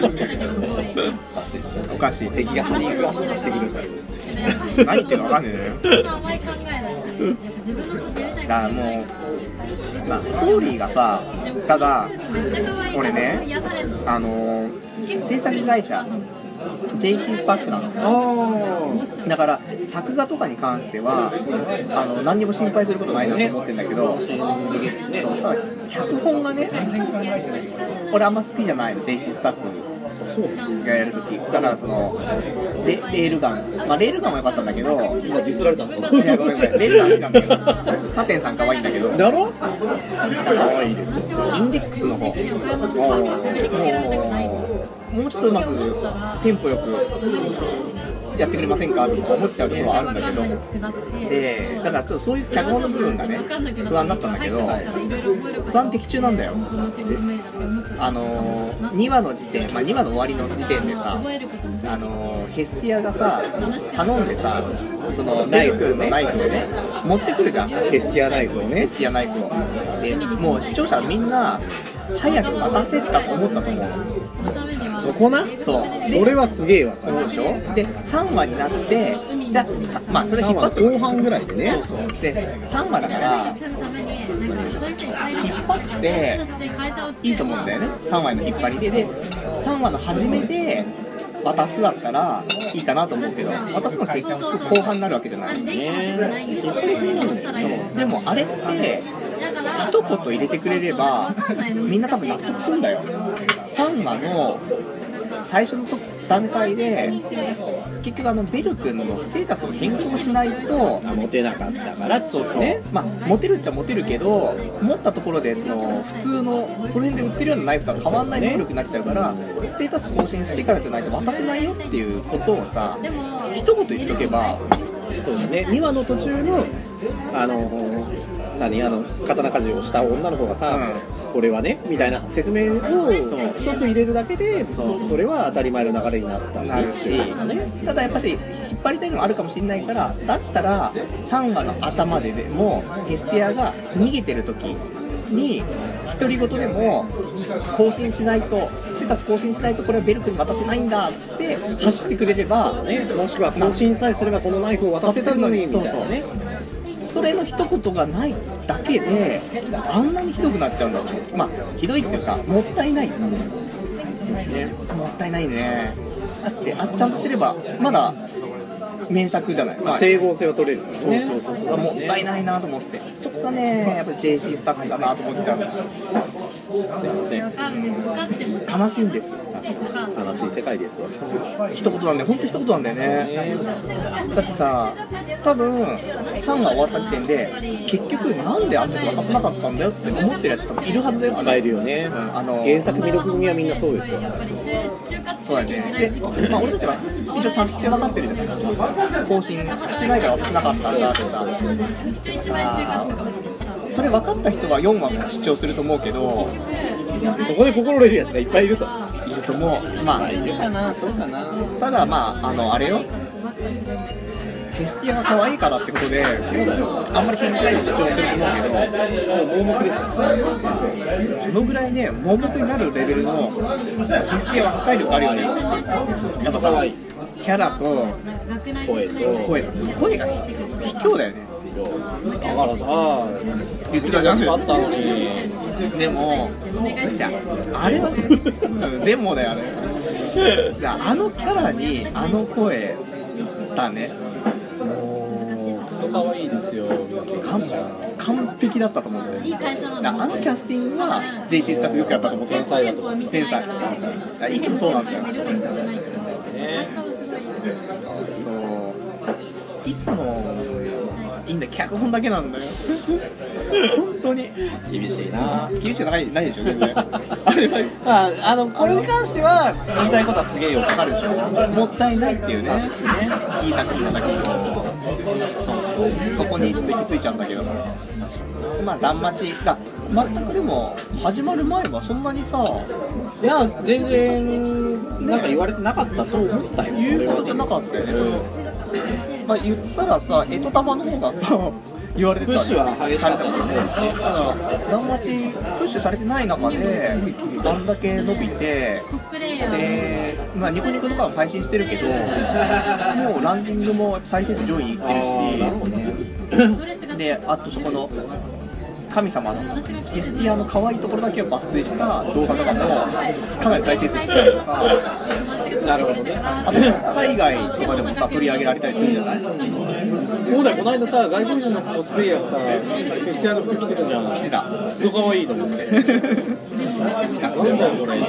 おかしい。 敵がハニーフラッシュしてくるんだよ。 何言ってるか分かんないのよ。だからもう、まあ、ストーリーがさ、ただ俺ね制作会社 JC スタッフなの。だから作画とかに関しては何にも心配することないなと思ってるんだけど、そうただ脚本がね俺あんま好きじゃないの。 JC スタッフがやるときだからレールガン、まあレールガンは良かったんだけど、 今ディスられたのか。 いやごめんレールガン好きなんだけどサテンさん可愛いんだけどだろ。可愛いですよ。 インデックスの方もうちょっとうまくテンポよくやってくれませんかって思っちゃうところはあるんだけど、でだからちょっとそういう脚本の部分がね不安だったんだけど、不安的中なんだよ。2話の時点、まあ、2話の終わりの時点でさヘスティアがさ頼んでさそのナイフをね持ってくるじゃん。ヘスティアナイフをでもう視聴者みんな早く渡せたと思ったと思う。 そこな。 そうそれはすげえわかるでしょ。で3話になってじゃあまあそれ引っ張って後半ぐらいでね。 そうで3話だから引っ張っていいと思うんだよね。3話の引っ張りで3話の初めで渡すだったらいいかなと思うけど、渡すの結局後半になるわけじゃないね。引っ張りすぎなんだよね。そうでもあれって一言入れてくれればみんな多分納得するんだよ。3話の最初の段階で結局ベル君のステータスを変更しないとモテなかったからそうまあモテるっちゃモテるけど持ったところで普通のその辺で売ってるようなナイフとは変わんない能力になっちゃうからステータス更新してからじゃないと渡せないよっていうことをさ一言言っとけば。 そうですね。2話の途中の刀鍛冶をした女の子がさ、これはねみたいな説明を一つ入れるだけで、それは当たり前の流れになったんだなるし、ただやっぱし引っ張りたいのもあるかもしれないから、だったら3話の頭でもヘスティアが逃げてる時に独り言でも更新しないと、ステータス更新しないとこれはベルクに渡せないんだっつって走ってくれれば、 もしくは更新さえすればこのナイフを渡せたのにみたいなね。 それの一言がないだけであんなにひどくなっちゃうんだと思う。まあひどいっていうかもったいない、もったいないね。だってちゃんとすればまだ名作じゃない、 整合性を取れる、 そうもったいないなと思って、そこがねやっぱり JC スタッフだなと思っちゃう。すいません、悲しいんですよ。 悲しい世界ですよ。 一言なんだよ、本当一言なんだよね。だってさ、多分3が終わった時点で結局なんであの時渡さなかったんだよって思ってるやつ多分いるはずだよ。 いるよね、原作未読組はみんなそうですよ。 そうだよね。で、まあ、俺たちは一応察して分かってるじゃない、更新してないから渡せなかったんだってさ。それ分かった人は4話も視聴すると思うけど、 そこで心折れるやつがいっぱいいると思う。まあいるかな、そうかな。 ただまああれよ、ヘスティアが可愛いからってことであんまり気にしないで視聴すると思うけど、もう盲目ですよ。そのぐらいね盲目になるレベルのヘスティアは破壊力あるよね。やっぱさ、キャラと声が卑怯だよね。 だからさ、 言ってたじゃん。 あったのに。 でも、じゃあ、あれは、でもだよ、あれ。あのキャラに、あの声だね。 もう、クソ可愛いですよ。 完璧だったと思うんだよね。あのキャスティングは JC スタッフよくやったと思って。天才だと思う。天才。いつもそうなんだよ。そう。いつも、いいんだ、脚本だけなんだよ。本当に厳しいな。 厳しくないでしょ全然。あれはこれに関しては言いたいことはすげえよくわかるでしょ。 もったいないっていうね。いい作品だけど。そこにちょっと行き着いちゃうんだけど。まあ断末だ。全くでも始まる前はそんなにさ、 いや全然なんか言われてなかったと思ったよ。 言われてなかったよね。まあ、言ったらさ、干支玉の方がさ、言われてたプッシュは激しかったもんね。 だから断末プッシュされてない中であんだけ伸びて、で、まあ、ニコニコとかも配信してるけど、もうランキングも再生数上位にいってるし、で、あとそこの神様のヘスティアの可愛いところだけを抜粋した動画とかもかなり再生数いったりとか。 なるほどね。 あと海外とかでもさ取り上げられたりするじゃない。 そうだよ、この間さ、外国人のコスプレイヤーがさ、ヘスティアの服着てたじゃん。 着てた。 すごい可愛いと思って。なんだよこれ。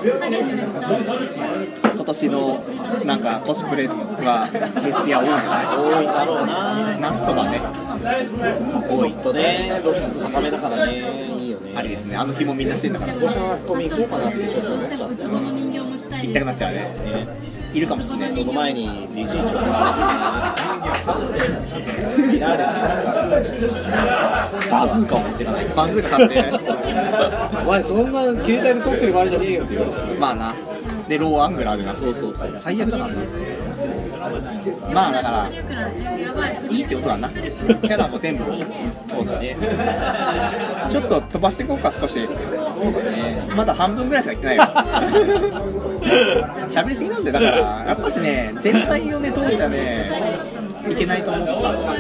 今年のなんかコスプレはヘスティア多いんじゃない？ 多いだろうな。 夏とかね。 多いとね、露出高めだからね、いいよね。 あれですね、あの日もみんなしてんだから。 今年のマスコミ行こうかなってちょっと思っちゃった。 行きたくなっちゃうね。いるかもしれない。 その前に DJ ちょっとミラーレスバズーカを持ってかない。 バズーカ買ってお前そんな携帯で撮ってる場合じゃねえよって言われて。 まあな。でローアングラーでな。 そう最悪だな。まあだからいいってことだな。キャラも全部そうだね。 ちょっと飛ばしていこうか少し。 そうだね。 まだ半分ぐらいしか言ってないよ。喋りすぎなんで、だからやっぱしね全体をね通したねいけないと思った。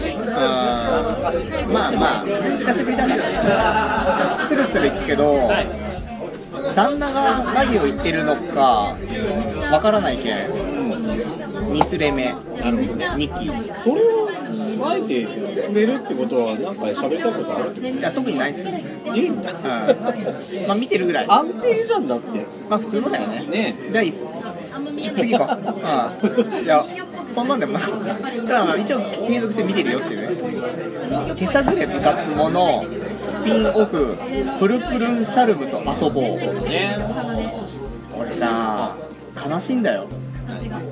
まあまあ久しぶりだからスルスルいくけど、旦那が何を言ってるのかわからないけん、2スレ目、2期それをあえて触れるってことは何か喋りたいことあるってこと？ いや特にないっす。いいんだ。 まあ見てるぐらい。 安定じゃんだって。 まあ普通のだよね。 ねじゃあいいっす。次行こう。じゃあそんなんでもなかった。ただまあ一応継続して見てるよっていうね。手探れ部活ものスピンオフプルプルンシャルムと遊ぼう。 ね。 俺さ悲しいんだよ。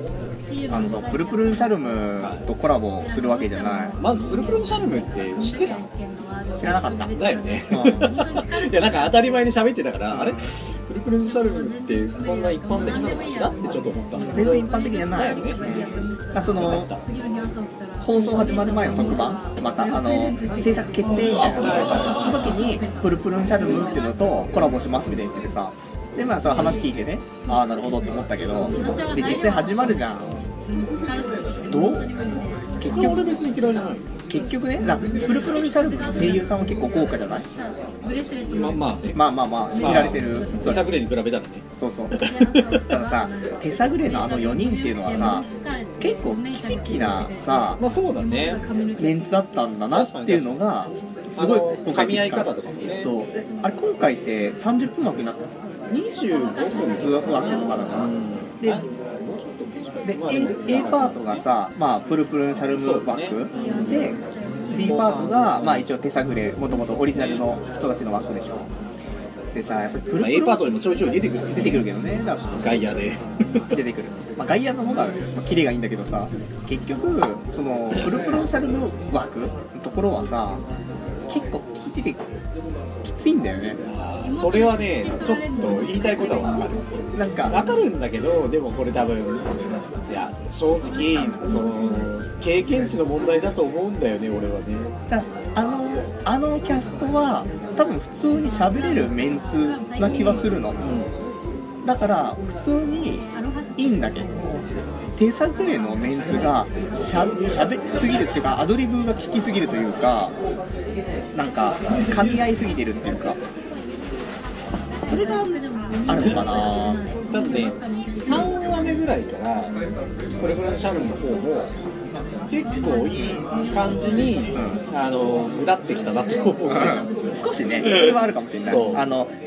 プルプルンシャルムとコラボするわけじゃない。 まずプルプルンシャルムって知ってた？ 知らなかった。 だよね。いやなんか当たり前に喋ってたからあれプルプルンシャルムってそんな一般的なのかしらってちょっと思ったんだけど。 全然一般的じゃないよね。その放送始まる前の特番また制作決定みたいなの時にプルプルンシャルムっていうのとコラボしますみたいに言っててさ、でまあその話聞いてね、ああなるほどって思ったけど、で実際始まるじゃん。どう？結局俺別に嫌いじゃない。 結局ね、プルプルンシャルムの声優さんは結構豪華じゃない？ まあね。 まあ知られてる。 手探りに比べたらね。 そうそう。だからさ、手探りの4人っていうのはさ、結構奇跡なさ、 まあそうだね。 メンツだったんだなっていうのがすごい今回噛み合い方とかもね。 そう。あれ今回って30分枠になったの ？25分枠とかだから。で A パートがさ、まあプルプルンシャルム枠で B パートがまあ一応手探りもともとオリジナルの人たちの枠でしょ。でさ、やっぱりプルプル A パートにもちょいちょい出てくるけどね。 外野で出てくる。まあ外野の方がキレがいいんだけどさ、結局そのプルプルンシャルム枠のところはさ、結構聞いててきついんだよね。 それはね、ちょっと言いたいことは分かる。 なんか分かるんだけど、でもこれ多分いや正直その経験値の問題だと思うんだよね、俺はね。 だあのキャストは多分普通に喋れるメンツな気はするの、だから普通にいいんだけど、手探りのメンツが喋りすぎるっていうか、アドリブが効きすぎるというか、なんか噛み合いすぎてるっていうか、それがあるのかな。 だってね、3話目ぐらいからこれぐらいのシャルムの方も結構いい感じに、うだってきたなと思う、 少しね、それはあるかもしれない。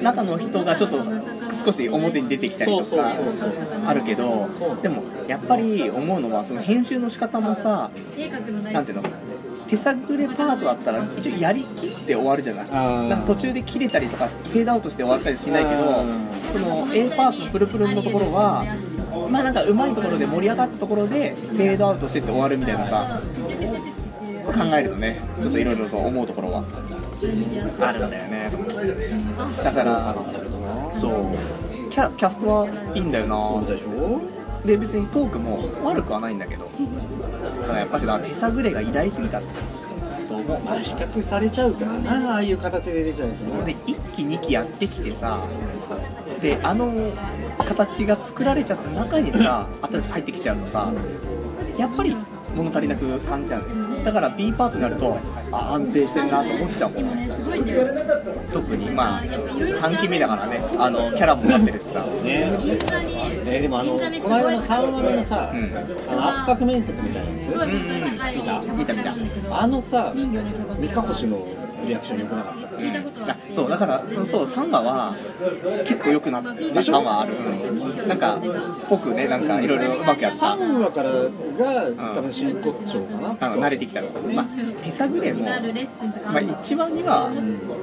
中の人がちょっと少し表に出てきたりとかあるけど、でもやっぱり思うのはその編集の仕方もさ、なんていうの、手探りパートだったら一応やりきって終わるじゃない。なんか途中で切れたりとかフェードアウトして終わったりしないけど、その A パートのプルプルのところはまあなんか上手いところで盛り上がったところでフェードアウトしてって終わるみたいなさ、考えるとね、ちょっといろいろと思うところはあるんだよね。だからそうキャストはいいんだよな。 そうでしょ。 で別にトークも悪くはないんだけど、ただやっぱし手探りが偉大すぎたと思う。 まあ比較されちゃうからな、ああいう形で出ちゃうんですよ。 で1期2期やってきてさ、で形が作られちゃった中にさ新しく入ってきちゃうとさ、やっぱり物足りなく感じちゃうね。だから B パートになると安定してるなと思っちゃうもん。特にまあ3期目だからね、キャラもなってるしさ、 でもこの間の3話目のさ、圧迫面接みたいなやつ、見たさ、三日星のリアクション良くなかった。 そうだからそう3話は結構良くなった3話ある、なんか僕ね、なんかいろいろうまくやった 3話からが多分真骨頂かな、 慣れてきたの。まあ手探りも、まあ、1話2話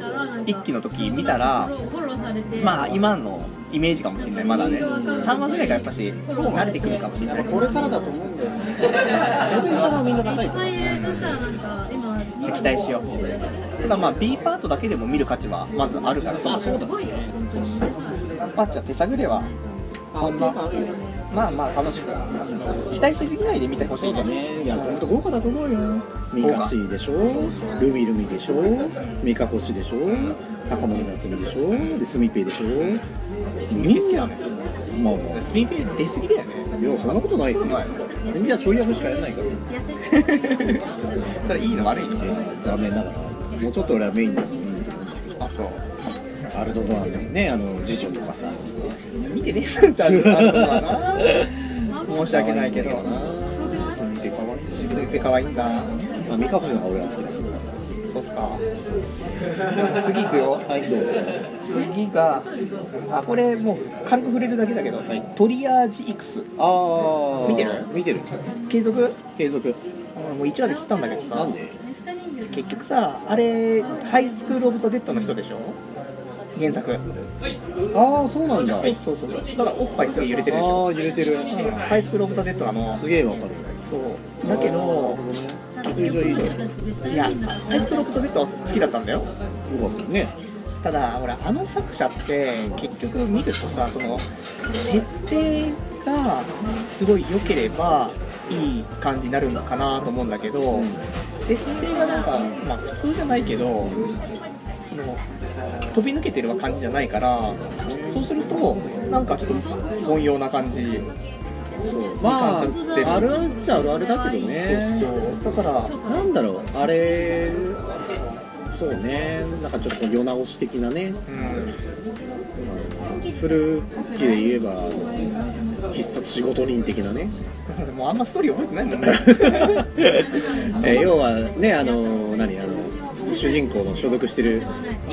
1期の時見たらまあ今のイメージかもしれない。まだね3話ぐらいがやっぱし慣れてくるかもしれない。 これからだと思うんだよね。ポテンシャルはみんな高いです。 期待しよう。ただまあ B パートだけでも見る価値はまずあるから、そうだね。まあじゃあ手探りはそんなまあまあ楽しく期待しすぎないで見てほしいね。 いや本当豪華だと思うよ。ミカシーでしょ、ルミルミでしょ、ミカコシでしょ、高森夏美でしょ、でスミペイでしょ。 スミペイ好きだね。 まあスミペイ出過ぎだよね。 いやそんなことないですよ。スミはちょい役しかやらないからそれいいの悪いの？ 残念ながらもうちょっと俺はメインであ、そう。 アルドドアのね、次女とかさ見てねえなんてアルドドアな申し訳ないけどスミペかわいいんだ。 まあ、ミカホシの方が俺は好きだけど。 そうっすか。次行くよ。 はい、どうぞ。 次がこれもう軽く触れるだけだけど、はい、トリアージ X。見てる？ 見てる。 継続？ 継続。 もう1話で切ったんだけどさ。 なんで？ 結局さ、あれハイスクールオブザデッドの人でしょ？ 原作。 ああそうなんだ。 そうだからおっぱいすげえ揺れてるでしょ。 ああ揺れてる。 ハイスクールオブザ・デッドすげえわかる。 そうだけど結局いいじゃん。 いやハイスクールオブザ・デッドは好きだったんだよ。 よかったね。 ただほらあの作者って結局見るとさ、その設定がすごい良ければいい感じになるのかなと思うんだけど、設定がなんかまあ普通じゃないけどその飛び抜けてる感じじゃないから、そうするとなんかちょっと凡庸な感じ。 そうまああるあるっちゃあるあるだけどね。 そうだからなんだろうあれ。そうね、なんかちょっと世直し的なね、古きで言えば必殺仕事人的なねもうあんまストーリー覚えてないもんね要はね主人公の所属してる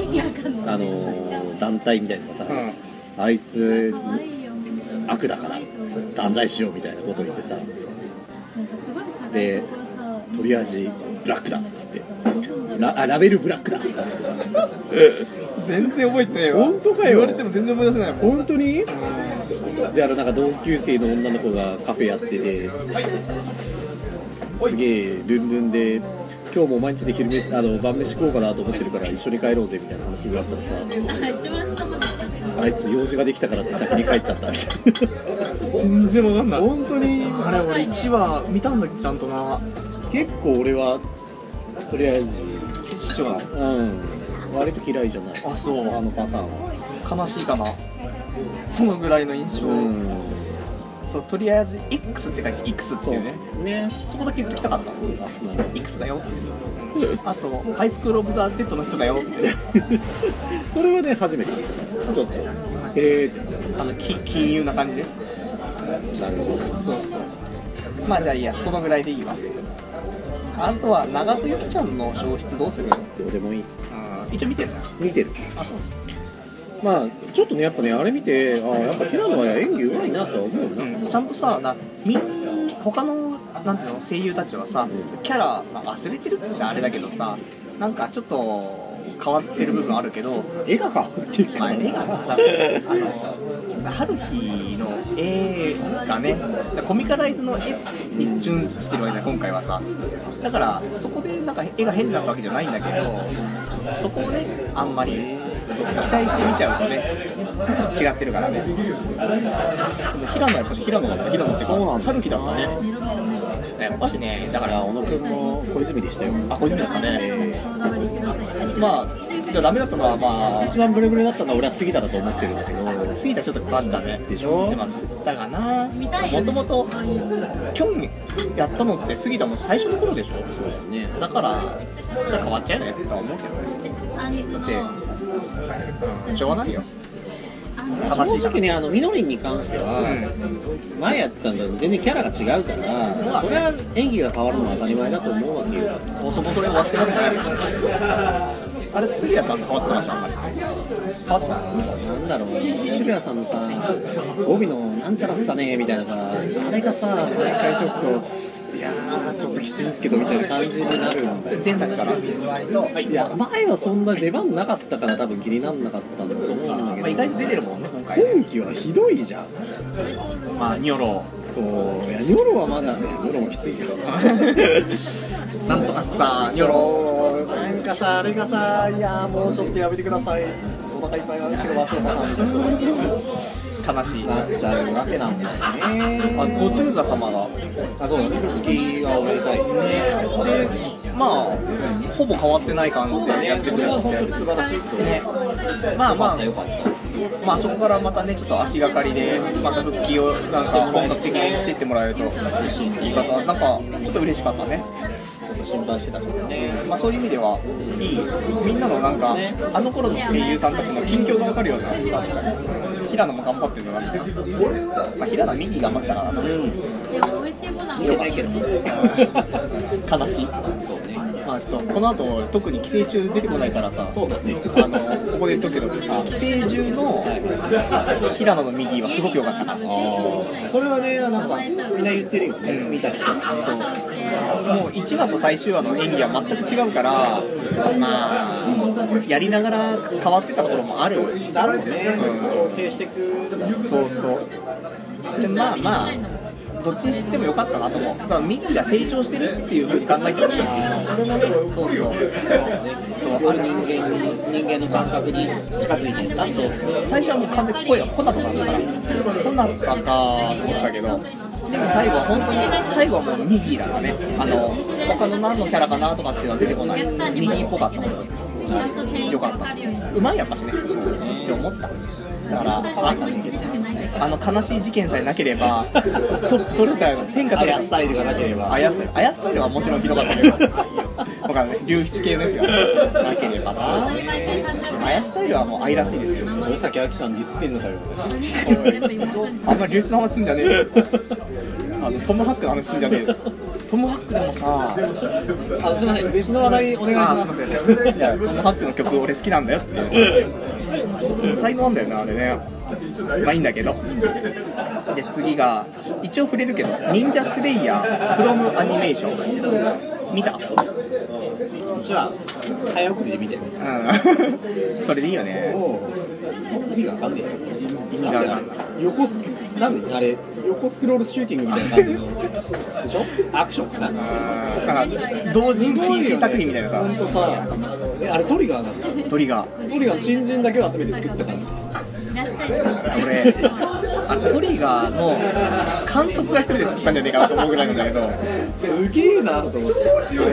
団体みたいなのがさ、あいつ悪だから断罪しようみたいなことを言ってさ、でとりあえずブラックだっつってラベルブラックだっつってさ全然覚えてないわ。 本当かよ。 言われても全然思い出せないもん。 本当に？でなんか同級生の女の子がカフェやっててすげえルンルンで今日も毎日で昼飯晩飯食おうかなと思ってるから一緒に帰ろうぜみたいな話があったらさ、あいつ用事ができたからって先に帰っちゃったみたいな全然わかんない。 本当にあれ俺1話見たんだけどちゃんとな。 結構俺はとりあえず一緒なの。 割と嫌いじゃない。 あそうあのパターンは悲しいかな。そのぐらいの印象。そうとりあえず X って書いて X っていうね。そこだけ言っときたかった。X だよってあとハイスクールオブザ・デッドの人だよってそれはね初めて聞いた。そうって金融な感じで。 なるほど。 そうまあじゃあいいや、そのぐらいでいいわ。あとは長戸ゆきちゃんの消失どうする？ どうでもいい。 一応見てるの？ 見てる。 あ、そう。 まあちょっとねやっぱねあれ見てやっぱ平野は演技うまいなとは思うな。 ちゃんとさ他のなんていうの声優たちはさ、キャラ、忘れてるって言ったらあれだけどさ、なんかちょっと変わってる部分あるけど、 絵が変わってるから絵が春日の絵がねコミカライズの絵に準してるわけじゃん今回はさ。だからそこでなんか絵が変になったわけじゃないんだけど、そこをねあんまり期待して見ちゃうとね違ってるからね。でも平野はやっぱり平野っていうか春日だったね。やっぱしね、だから小野くんも小泉でしたよ。 あ、小泉だったね。まあじゃあダメだったのはまあ一番ブレブレだったのは俺は杉田だと思ってるんだけど、 杉田ちょっと変わったね。 でしょ。 でもだがな、もともと興味やったのって杉田も最初の頃でしょ。 そうだよね。 だからじゃあ変わっちゃうよねって思うけどね。だってしょうがないよ。 正直ねみのりんに関しては、前やったんだけど全然キャラが違うから、それは演技が変わるのは当たり前だと思うわけよ。 ボソボソで終わってるんだよ。あれ鶴谷さん変わってました？あんまり変わってた？ なんだろう、鶴谷さんのさ語尾のなんちゃらっさねみたいなさ、あれがさ毎回ちょっといやーちょっときついんですけどみたいな感じになるんだよ。 前作からいや前はそんな出番なかったから多分気にならなかったんだと思うんだけど、 意外と出てるもんね今回ね。 今期はひどいじゃん。 まあニョロそういやニョロはまだね、ニョロもきついかなんとかさニョロなんかさあれがさ、いやもうちょっとやめてください、お腹いっぱいなんですけど松岡さんみたいな悲しいなっちゃうわけなんだよね。 ゴトゥーザ様がそうだね、復帰がおめでたいで、まあほぼ変わってない感じでやってくれた本当に素晴らしいとね。まあまあよかった。 まあそこからまたねちょっと足がかりでまた復帰をなんか本格的にしていってもらえると言い方なんかちょっと嬉しかったね。 心配してたけどね。 まあそういう意味ではいい、みんなのなんかあの頃の声優さんたちの近況が分かるような。平野も頑張ってるのが、まあ、平野右頑張ったからな、 でも美味しいものは見てないけど悲しい。 そうね。まあちょっとこの後特に寄生虫出てこないからさ、 そうだね。 ここで言っとくけど、寄生獣の平野の右はすごく良かったから。 それはね、なんかみんな言ってるよね、見た人。 そう。もう1話と最終話の演技は全く違うから、まあやりながら変わってたところもあるだろうね、調整していく。 そうそうで、まあどっちにしても良かったなと思う。だからミキが成長してるっていう風に考えてるんですよ。それもね、そうそうある人間の感覚に近づいていった。そう最初はもう完全に声がコナトなんだから、コナタかと思ったけど、でも最後は本当に最後はもうミギーだからね。他の何のキャラかなとかっていうのは出てこない。ミギーっぽかった。よかった。うまいやっぱしねって思った。だから悲しい事件さえなければトップ取れたよ。天下取れた。 アヤスタイルがなければ。 アヤスタイルはもちろんひどかったけど僕はね、流出系のやつがなければな。アヤスタイルはもう愛らしいですよ。 そ崎明さんディスってんのかよ。 あんまり流出の話すんじゃねえよトムハックの話すんじゃねえよ。トムハックでもさ、 すみません、別の話題お願いします。 すみません。いや、トムハックの曲俺好きなんだよっていう才能なんだよね、あれね。まあいいんだけど。で次が一応触れるけど、忍者スレイヤーフロムアニメーション見た？ じゃあ早送りで見てる。 それでいいよね。 意味がわかんねえよ。 意味がわかんない。 なんであれ横スクロールシューティングみたいな感じのでしょ？アクションかな。 なんか同人 PC 作品みたいなさ。 ほんとさ、あれトリガーなんだ。 トリガーの新人だけを集めて作った感じ。 俺トリガーの監督が一人で作ったんじゃねえかなと思うぐらいなんだけど、 すげえなと思って。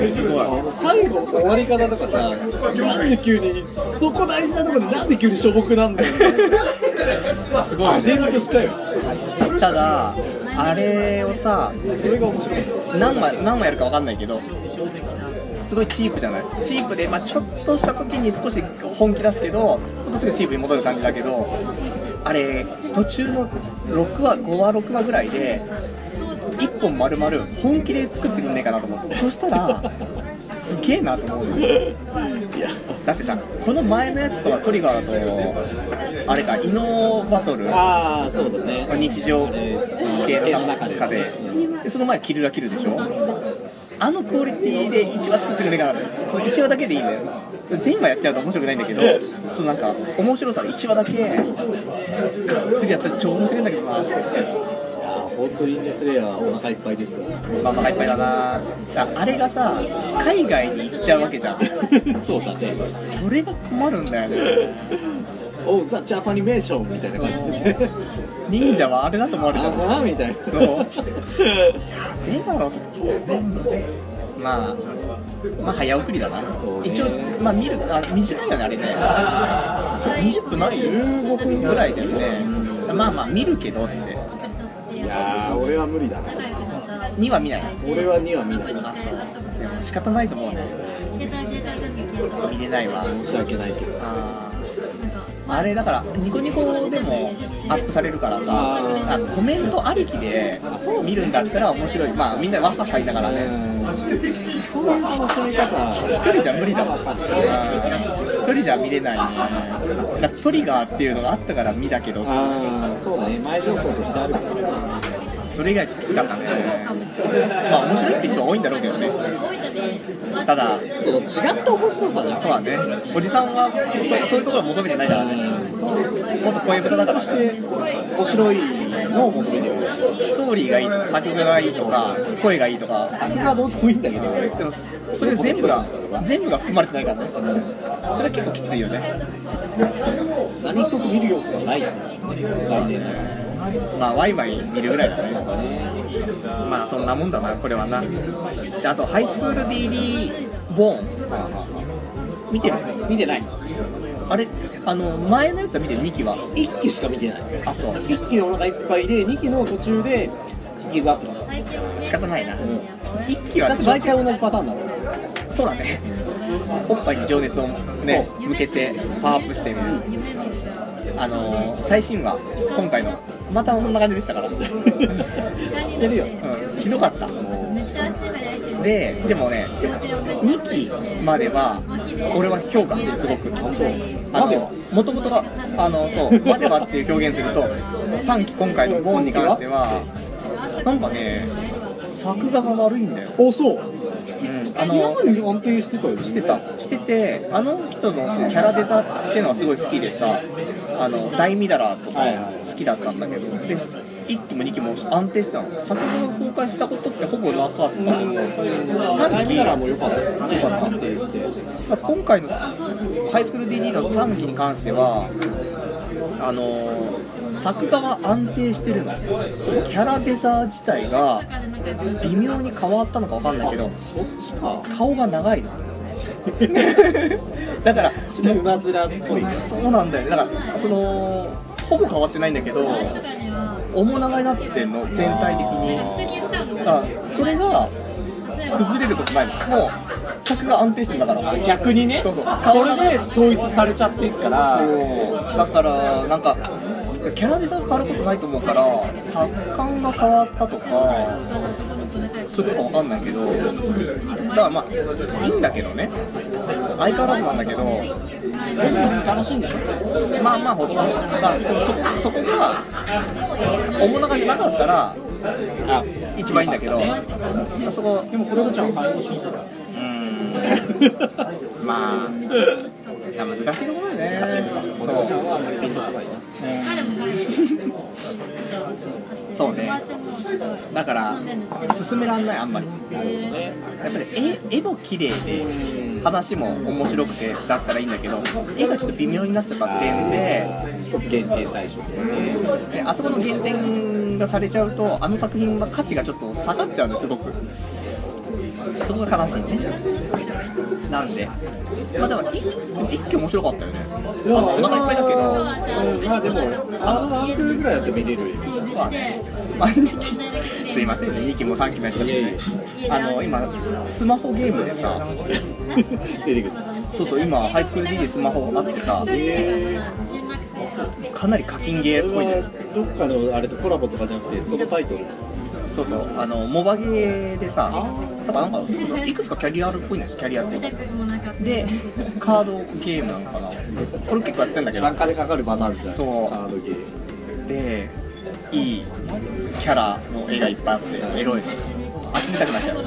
すごい。 最後の終わり方とかさ、なんで急にそこ大事なところでなんで急にしょぼくなんだよ。 すごい。 焦るとしたよ。 ただあれをさ、 それが面白い。 何話やるか分かんないけど、すごいチープじゃない。チープで、ちょっとした時に少し本気出すけど、またすぐチープに戻る感じだけど、あれ途中の6話5話6話ぐらいで1本丸々本気で作ってくんねえかなと思って。そしたらすげえなと思うよ。だってさ、この前のやつとはトリガーとあれか、異能バトル、 ああそうだね、 日常系の中で、その前キルラキルでしょ。あのクオリティで1話作ってくれなかった。その1話だけでいいんだよ。それ全話やっちゃうと面白くないんだけど、そのなんか面白さで1話だけがっつりやったら超面白いんだけどな。 本当にスレイヤーはお腹いっぱいです。 お腹いっぱいだな。あれがさ、海外に行っちゃうわけじゃん。 そうだね。 それが困るんだよね。 おザ・ジャパニメーションみたいな感じで、 忍者はあれだと思われちゃう。 あみたいな。 そう。やべえだろと思って。まあ早送りだな。一応見る短いよねあれね。20分ない？15分ぐらいだよね。見るけどって。 いやー俺は無理だな。 2は見ない。 俺は2は見ない。 あ、そう。でも仕方ないと思うね。見れないわ。 申し訳ないけど。 あれだからニコニコでもアップされるからさ、コメントありきで見るんだったら面白い。みんなでワッハッハ言いながらね。 そういう楽しみ方一人じゃ無理だわ。一人じゃ見れないね。トリガーっていうのがあったから見だけど。 そうだね、前情報としてあるから。 それ以外ちょっときつかったね。面白いって人は多いんだろうけどね。ただ違った面白さじゃん。 そうだね。おじさんはそういうところを求めてないからね。もっと声豚だからね。 面白いのを求めてる。 ストーリーがいいとか作画がいいとか声がいいとか、 作画はどうでもいいんだけど、 でもそれ全部が含まれてないからね。それは結構きついよね。 何一つ見る要素がないじゃん。残念ながら。 ワイワイ見るぐらいだね。そんなもんだな、これはな。であとハイスクール DD ボーン見てる？ 見てない。 あれ前のやつは見てる。2期は 1期しか見てない。 あ、そう。 1期でお腹いっぱいで2期の途中でギブアップだった。 仕方ないな。1期はだって毎回同じパターンだろ。 そうだね。おっぱいに情熱をね向けてパワーアップしてみる。最新話今回のまたそんな感じでしたから。知ってるよ。ひどかった。 でもね、2期までは俺は評価してる、すごく。もともとがそうまではっていう表現すると、3期今回のボーンに関してはなんかね、作画が悪いんだよ。 そう。今まで安定してたよね。 してて、あの人のそのキャラデザっていうのはすごい好きでさ、大ミダラとか好きだったんだけど、で1期も2期も安定してたの。作画が崩壊したことってほぼなかったと思う。 3期からも良かった安定して。 今回のハイスクール DD の3期に関しては作画は安定してるの。キャラデザ自体が微妙に変わったのか分かんないけど、 そっちか。 顔が長いのだからちょっと馬面っぽい。 そうなんだよね。だからほぼ変わってないんだけど、面長になってんの、全体的に。だからそれが崩れることないの。もう作が安定してるんだから。 逆にね。 そうそう。 それで統一されちゃってるから。 そうだからなんかキャラデザが変わることないと思うから、作感が変わったとかそういうことか分かんないけど、だからまあいいんだけどね、相変わらずなんだけど、 楽しいんでしょ。 まあほどほど。だからでもそこが面長じゃなかったら一番いいんだけど、そこでもこれもちゃん買いにしいまあ難しいところだよね。そう。そうね。だから進めらんない、あんまり。やっぱり絵も綺麗で話も面白くてだったらいいんだけど、絵がちょっと微妙になっちゃったって点で一つ減点対象で、 あそこの減点がされちゃうと、あの作品は価値がちょっと下がっちゃうんです、すごく。そこが悲しいね。なんで、まあでも一挙面白かったよね。お腹いっぱいだけど、 まあでもワンクールぐらいやって見れる。 そうだね。2期すいませんね、2期も3期もやっちゃってね。今スマホゲームでさ出てくる。 そう今ハイスクール D でスマホあってさ、かなり課金ゲーっぽいね。 どっかのあれとコラボとかじゃなくてそのタイトル。 そうモバゲーでさ、多分なんかいくつかキャリアあるっぽいんですよ。キャリアっていうかでカードゲームなのかな。俺結構やってんだけど、 一番金かかるパターンじゃん。 そうカードゲーでいいキャラの絵がいっぱいあってエロいの集めたくなっちゃう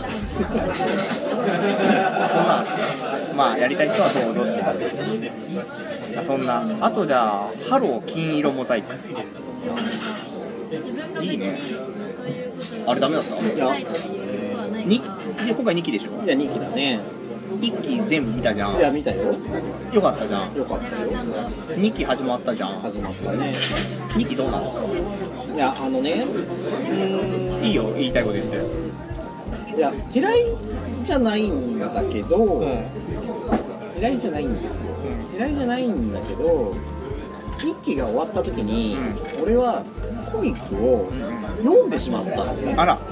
そんなまあやりたい人はどうぞって感じ。そんなあとじゃあハロー金色モザイクいいね。あれダメだった？ いや、 今回2期でしょ。 いや2期だね。 1期全部見たじゃん。 いや見たよ。 よかったじゃん。 よかったよ。 2期始まったじゃん。 始まったね。 2期どうなの？ いやいいよ、言いたいこと言って。 いや嫌いじゃないんだけど、嫌いじゃないんですよ。嫌いじゃないんだけど、1期が終わった時に、俺はコミックを読んでしまったんで。 あら。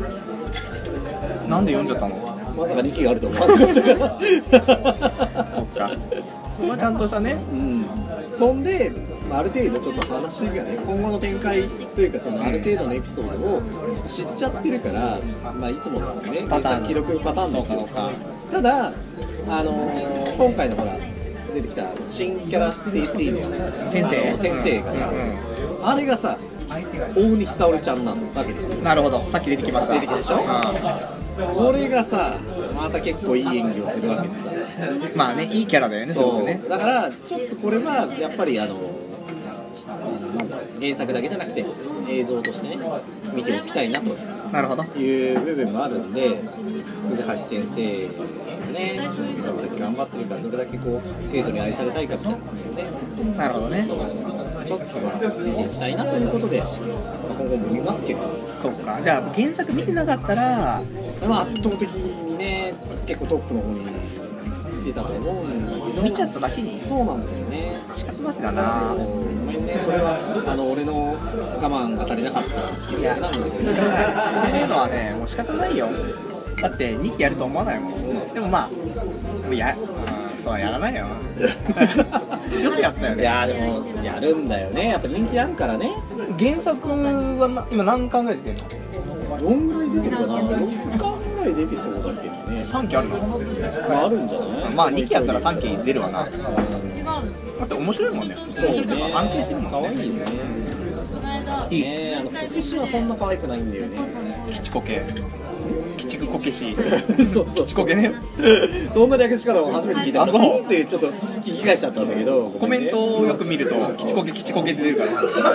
なんで読んじゃったの？ まさか2期があると思わなかったからそっか。まあちゃんとしたね。 そんで、ある程度ちょっと話がね、今後の展開というかそのある程度のエピソードを知っちゃってるから、まあいつものねパターン既読パターンですよ。 そうかただ今回のほら出てきた新キャラって言っていいの先生がさ、あれがさ大西沙織ちゃんなわけですよ。 なるほど、さっき出てきました。 出てきたでしょ。これがさまた結構いい演技をするわけでさ、 まあね、いいキャラだよね、すごくね。 だからちょっとこれはやっぱりなんだろう、原作だけじゃなくて映像としてね見ておきたいなとなるほどいう部分もあるんで、葛橋先生がねどれだけ頑張ってるか、どれだけこう生徒に愛されたいかみたいなのをね、 なるほどね。 ちょっと見ていきたいなということで、今後も見ますけど。 そっか、じゃあ原作見てなかったら、 まあ、圧倒的にね結構トップの方に見てたと思うんだけど、 見ちゃっただけにそうなんだよね。 仕方なしだな。 ごめんね、それは俺の我慢が足りなかったっていうだけなんだけど、 仕方ない。そういうのはね、もう仕方ないよ。だって2期やると思わないもん。でもまあそうはやらないよよくやったよね。 いやでもやるんだよね、やっぱ人気あるからね。 原作は今何巻ぐらい出てるの？ どんぐらい出てるかな、6巻ぐららい出てそうだけどね。 3期あるの？ あるんじゃない？ まあ2期やったら3期出るわな。 違うだって面白いもんね。面そう白いというね。 か安定してるもんね。 可愛いね。 この間いいね、今年はそんな可愛くないんだよね。 キチコケ。鬼畜こけし。 そうそう。 キチコケね。 そんな略し方を初めて聞いたから、 あそうなんでちょっと聞き返しちゃったんだけど、 コメントをよく見るとキチコケキチコケって出るから。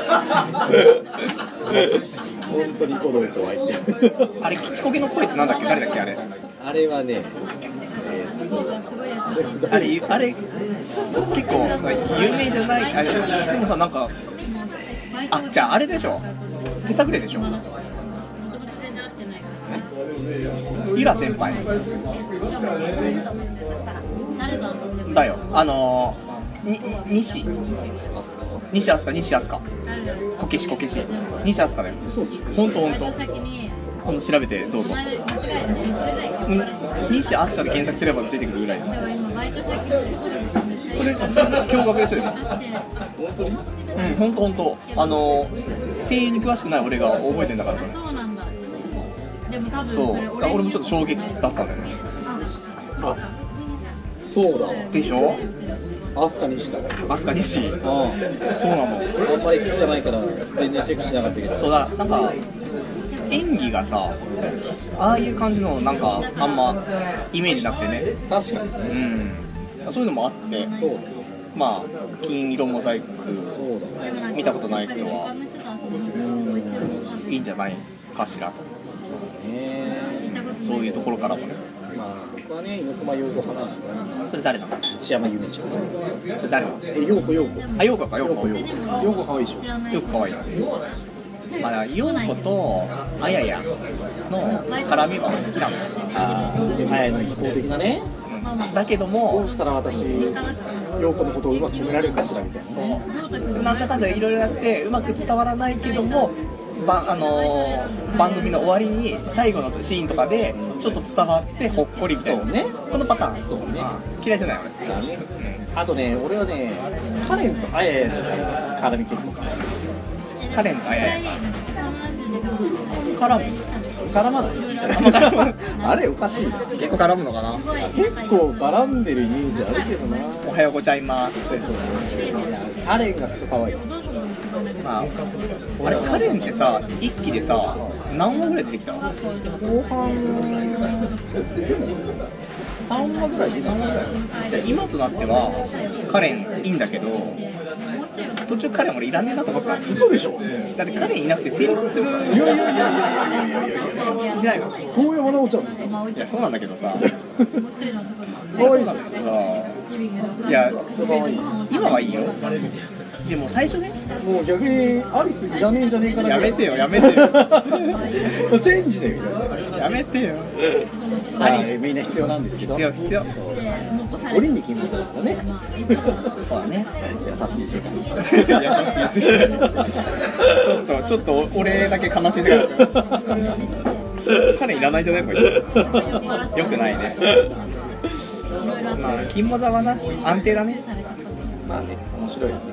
本当に子供怖いって。 あれキチコケの声ってなんだっけ？誰だっけあれ？ あれはね、 そうだすごいやつ。 あれ結構有名じゃないあれでもさなんかじゃああれでしょ？手探れでしょ？ 全然会ってないから。 イラ先輩誰と遊んでもだよ。西飛鳥こけし西飛鳥だよ。 そうでしょ。 ほんとバイト先に調べてどうぞ。 間違いないそれがいいか西飛鳥で検索すれば出てくるぐらいだ。 でも今バイト先にそれ驚愕ですよ。 だってほんと声優に詳しくない俺が覚えてんだから。 そうなんだ。でも多分そうそれ俺もちょっと衝撃だったんだよね。 あそうだわ。 でしょ？ アスカ西だ。 飛鳥西。そうなの。 あんまり好きじゃないから全然チェックしなかったけど。 そうだ、なんか演技がさ、ああいう感じのなんかあんまイメージなくてね。 確かにね。 そういうのもあって、 そうだよ。 まあ金色モザイクそうだよ。 見たことない人は他の人と遊ぶ美味しいもの食べいいんじゃないかしらと。そういうところからもね。 まあ僕はね、猪熊陽子派なんですよ。 それ誰なの？ 内山由美ちゃん。 それ誰なの？ 陽子。 あ、陽子か、陽子。 陽子可愛いでしょ。 知らないよく可愛い。まあ、陽子とあややの絡みは好きなのよ。 ああ、はい、の一方的なね。 だけどどもうしたら私、陽子のことをうまく褒められるかしらみたいなね。 なんだかんだいろいろやってうまく伝わらないけども番組の終わりに最後のシーンとかでちょっと伝わってほっこりみたいなそうね。 このパターン。 そうね。 嫌いじゃない俺。 だね。あとね、俺はね、カレンとあややの絡み結構可愛い。 カレンとあやや絡む絡まないあれおかしい。 結構絡むのかな。 結構絡んでるイメージあるけどな。 おはようございます。 カレンがクソ可愛い。 まあ、あれカレンってさ一期でさ何話ぐらい出てきたの？ 後半3話ぐらい出たんだよ。 じゃあ今となってはカレンいいんだけど途中カレン俺いらねえなと思ってた。 嘘でしょ。 だってカレンいなくて成立するいやしないの。 遠山奈緒ちゃんですよ。 いやそうなんだけどさ可愛いじゃん。 そうなんだけどさいや今はいいよ。でも最初ねもう逆にアリスいらねえんじゃねえかな。 やめてよチェンジだよ。 やめてよ。 アリスみんな必要なんですけど。 必要オリンで決めたからね。 そうだね。 優しい世界。 優しい世界。ちょっと俺だけ悲しい世界だった。彼いらないんじゃないとか言ってよくないね。まあ金モザはな安定だね。 まあね、面白いよね。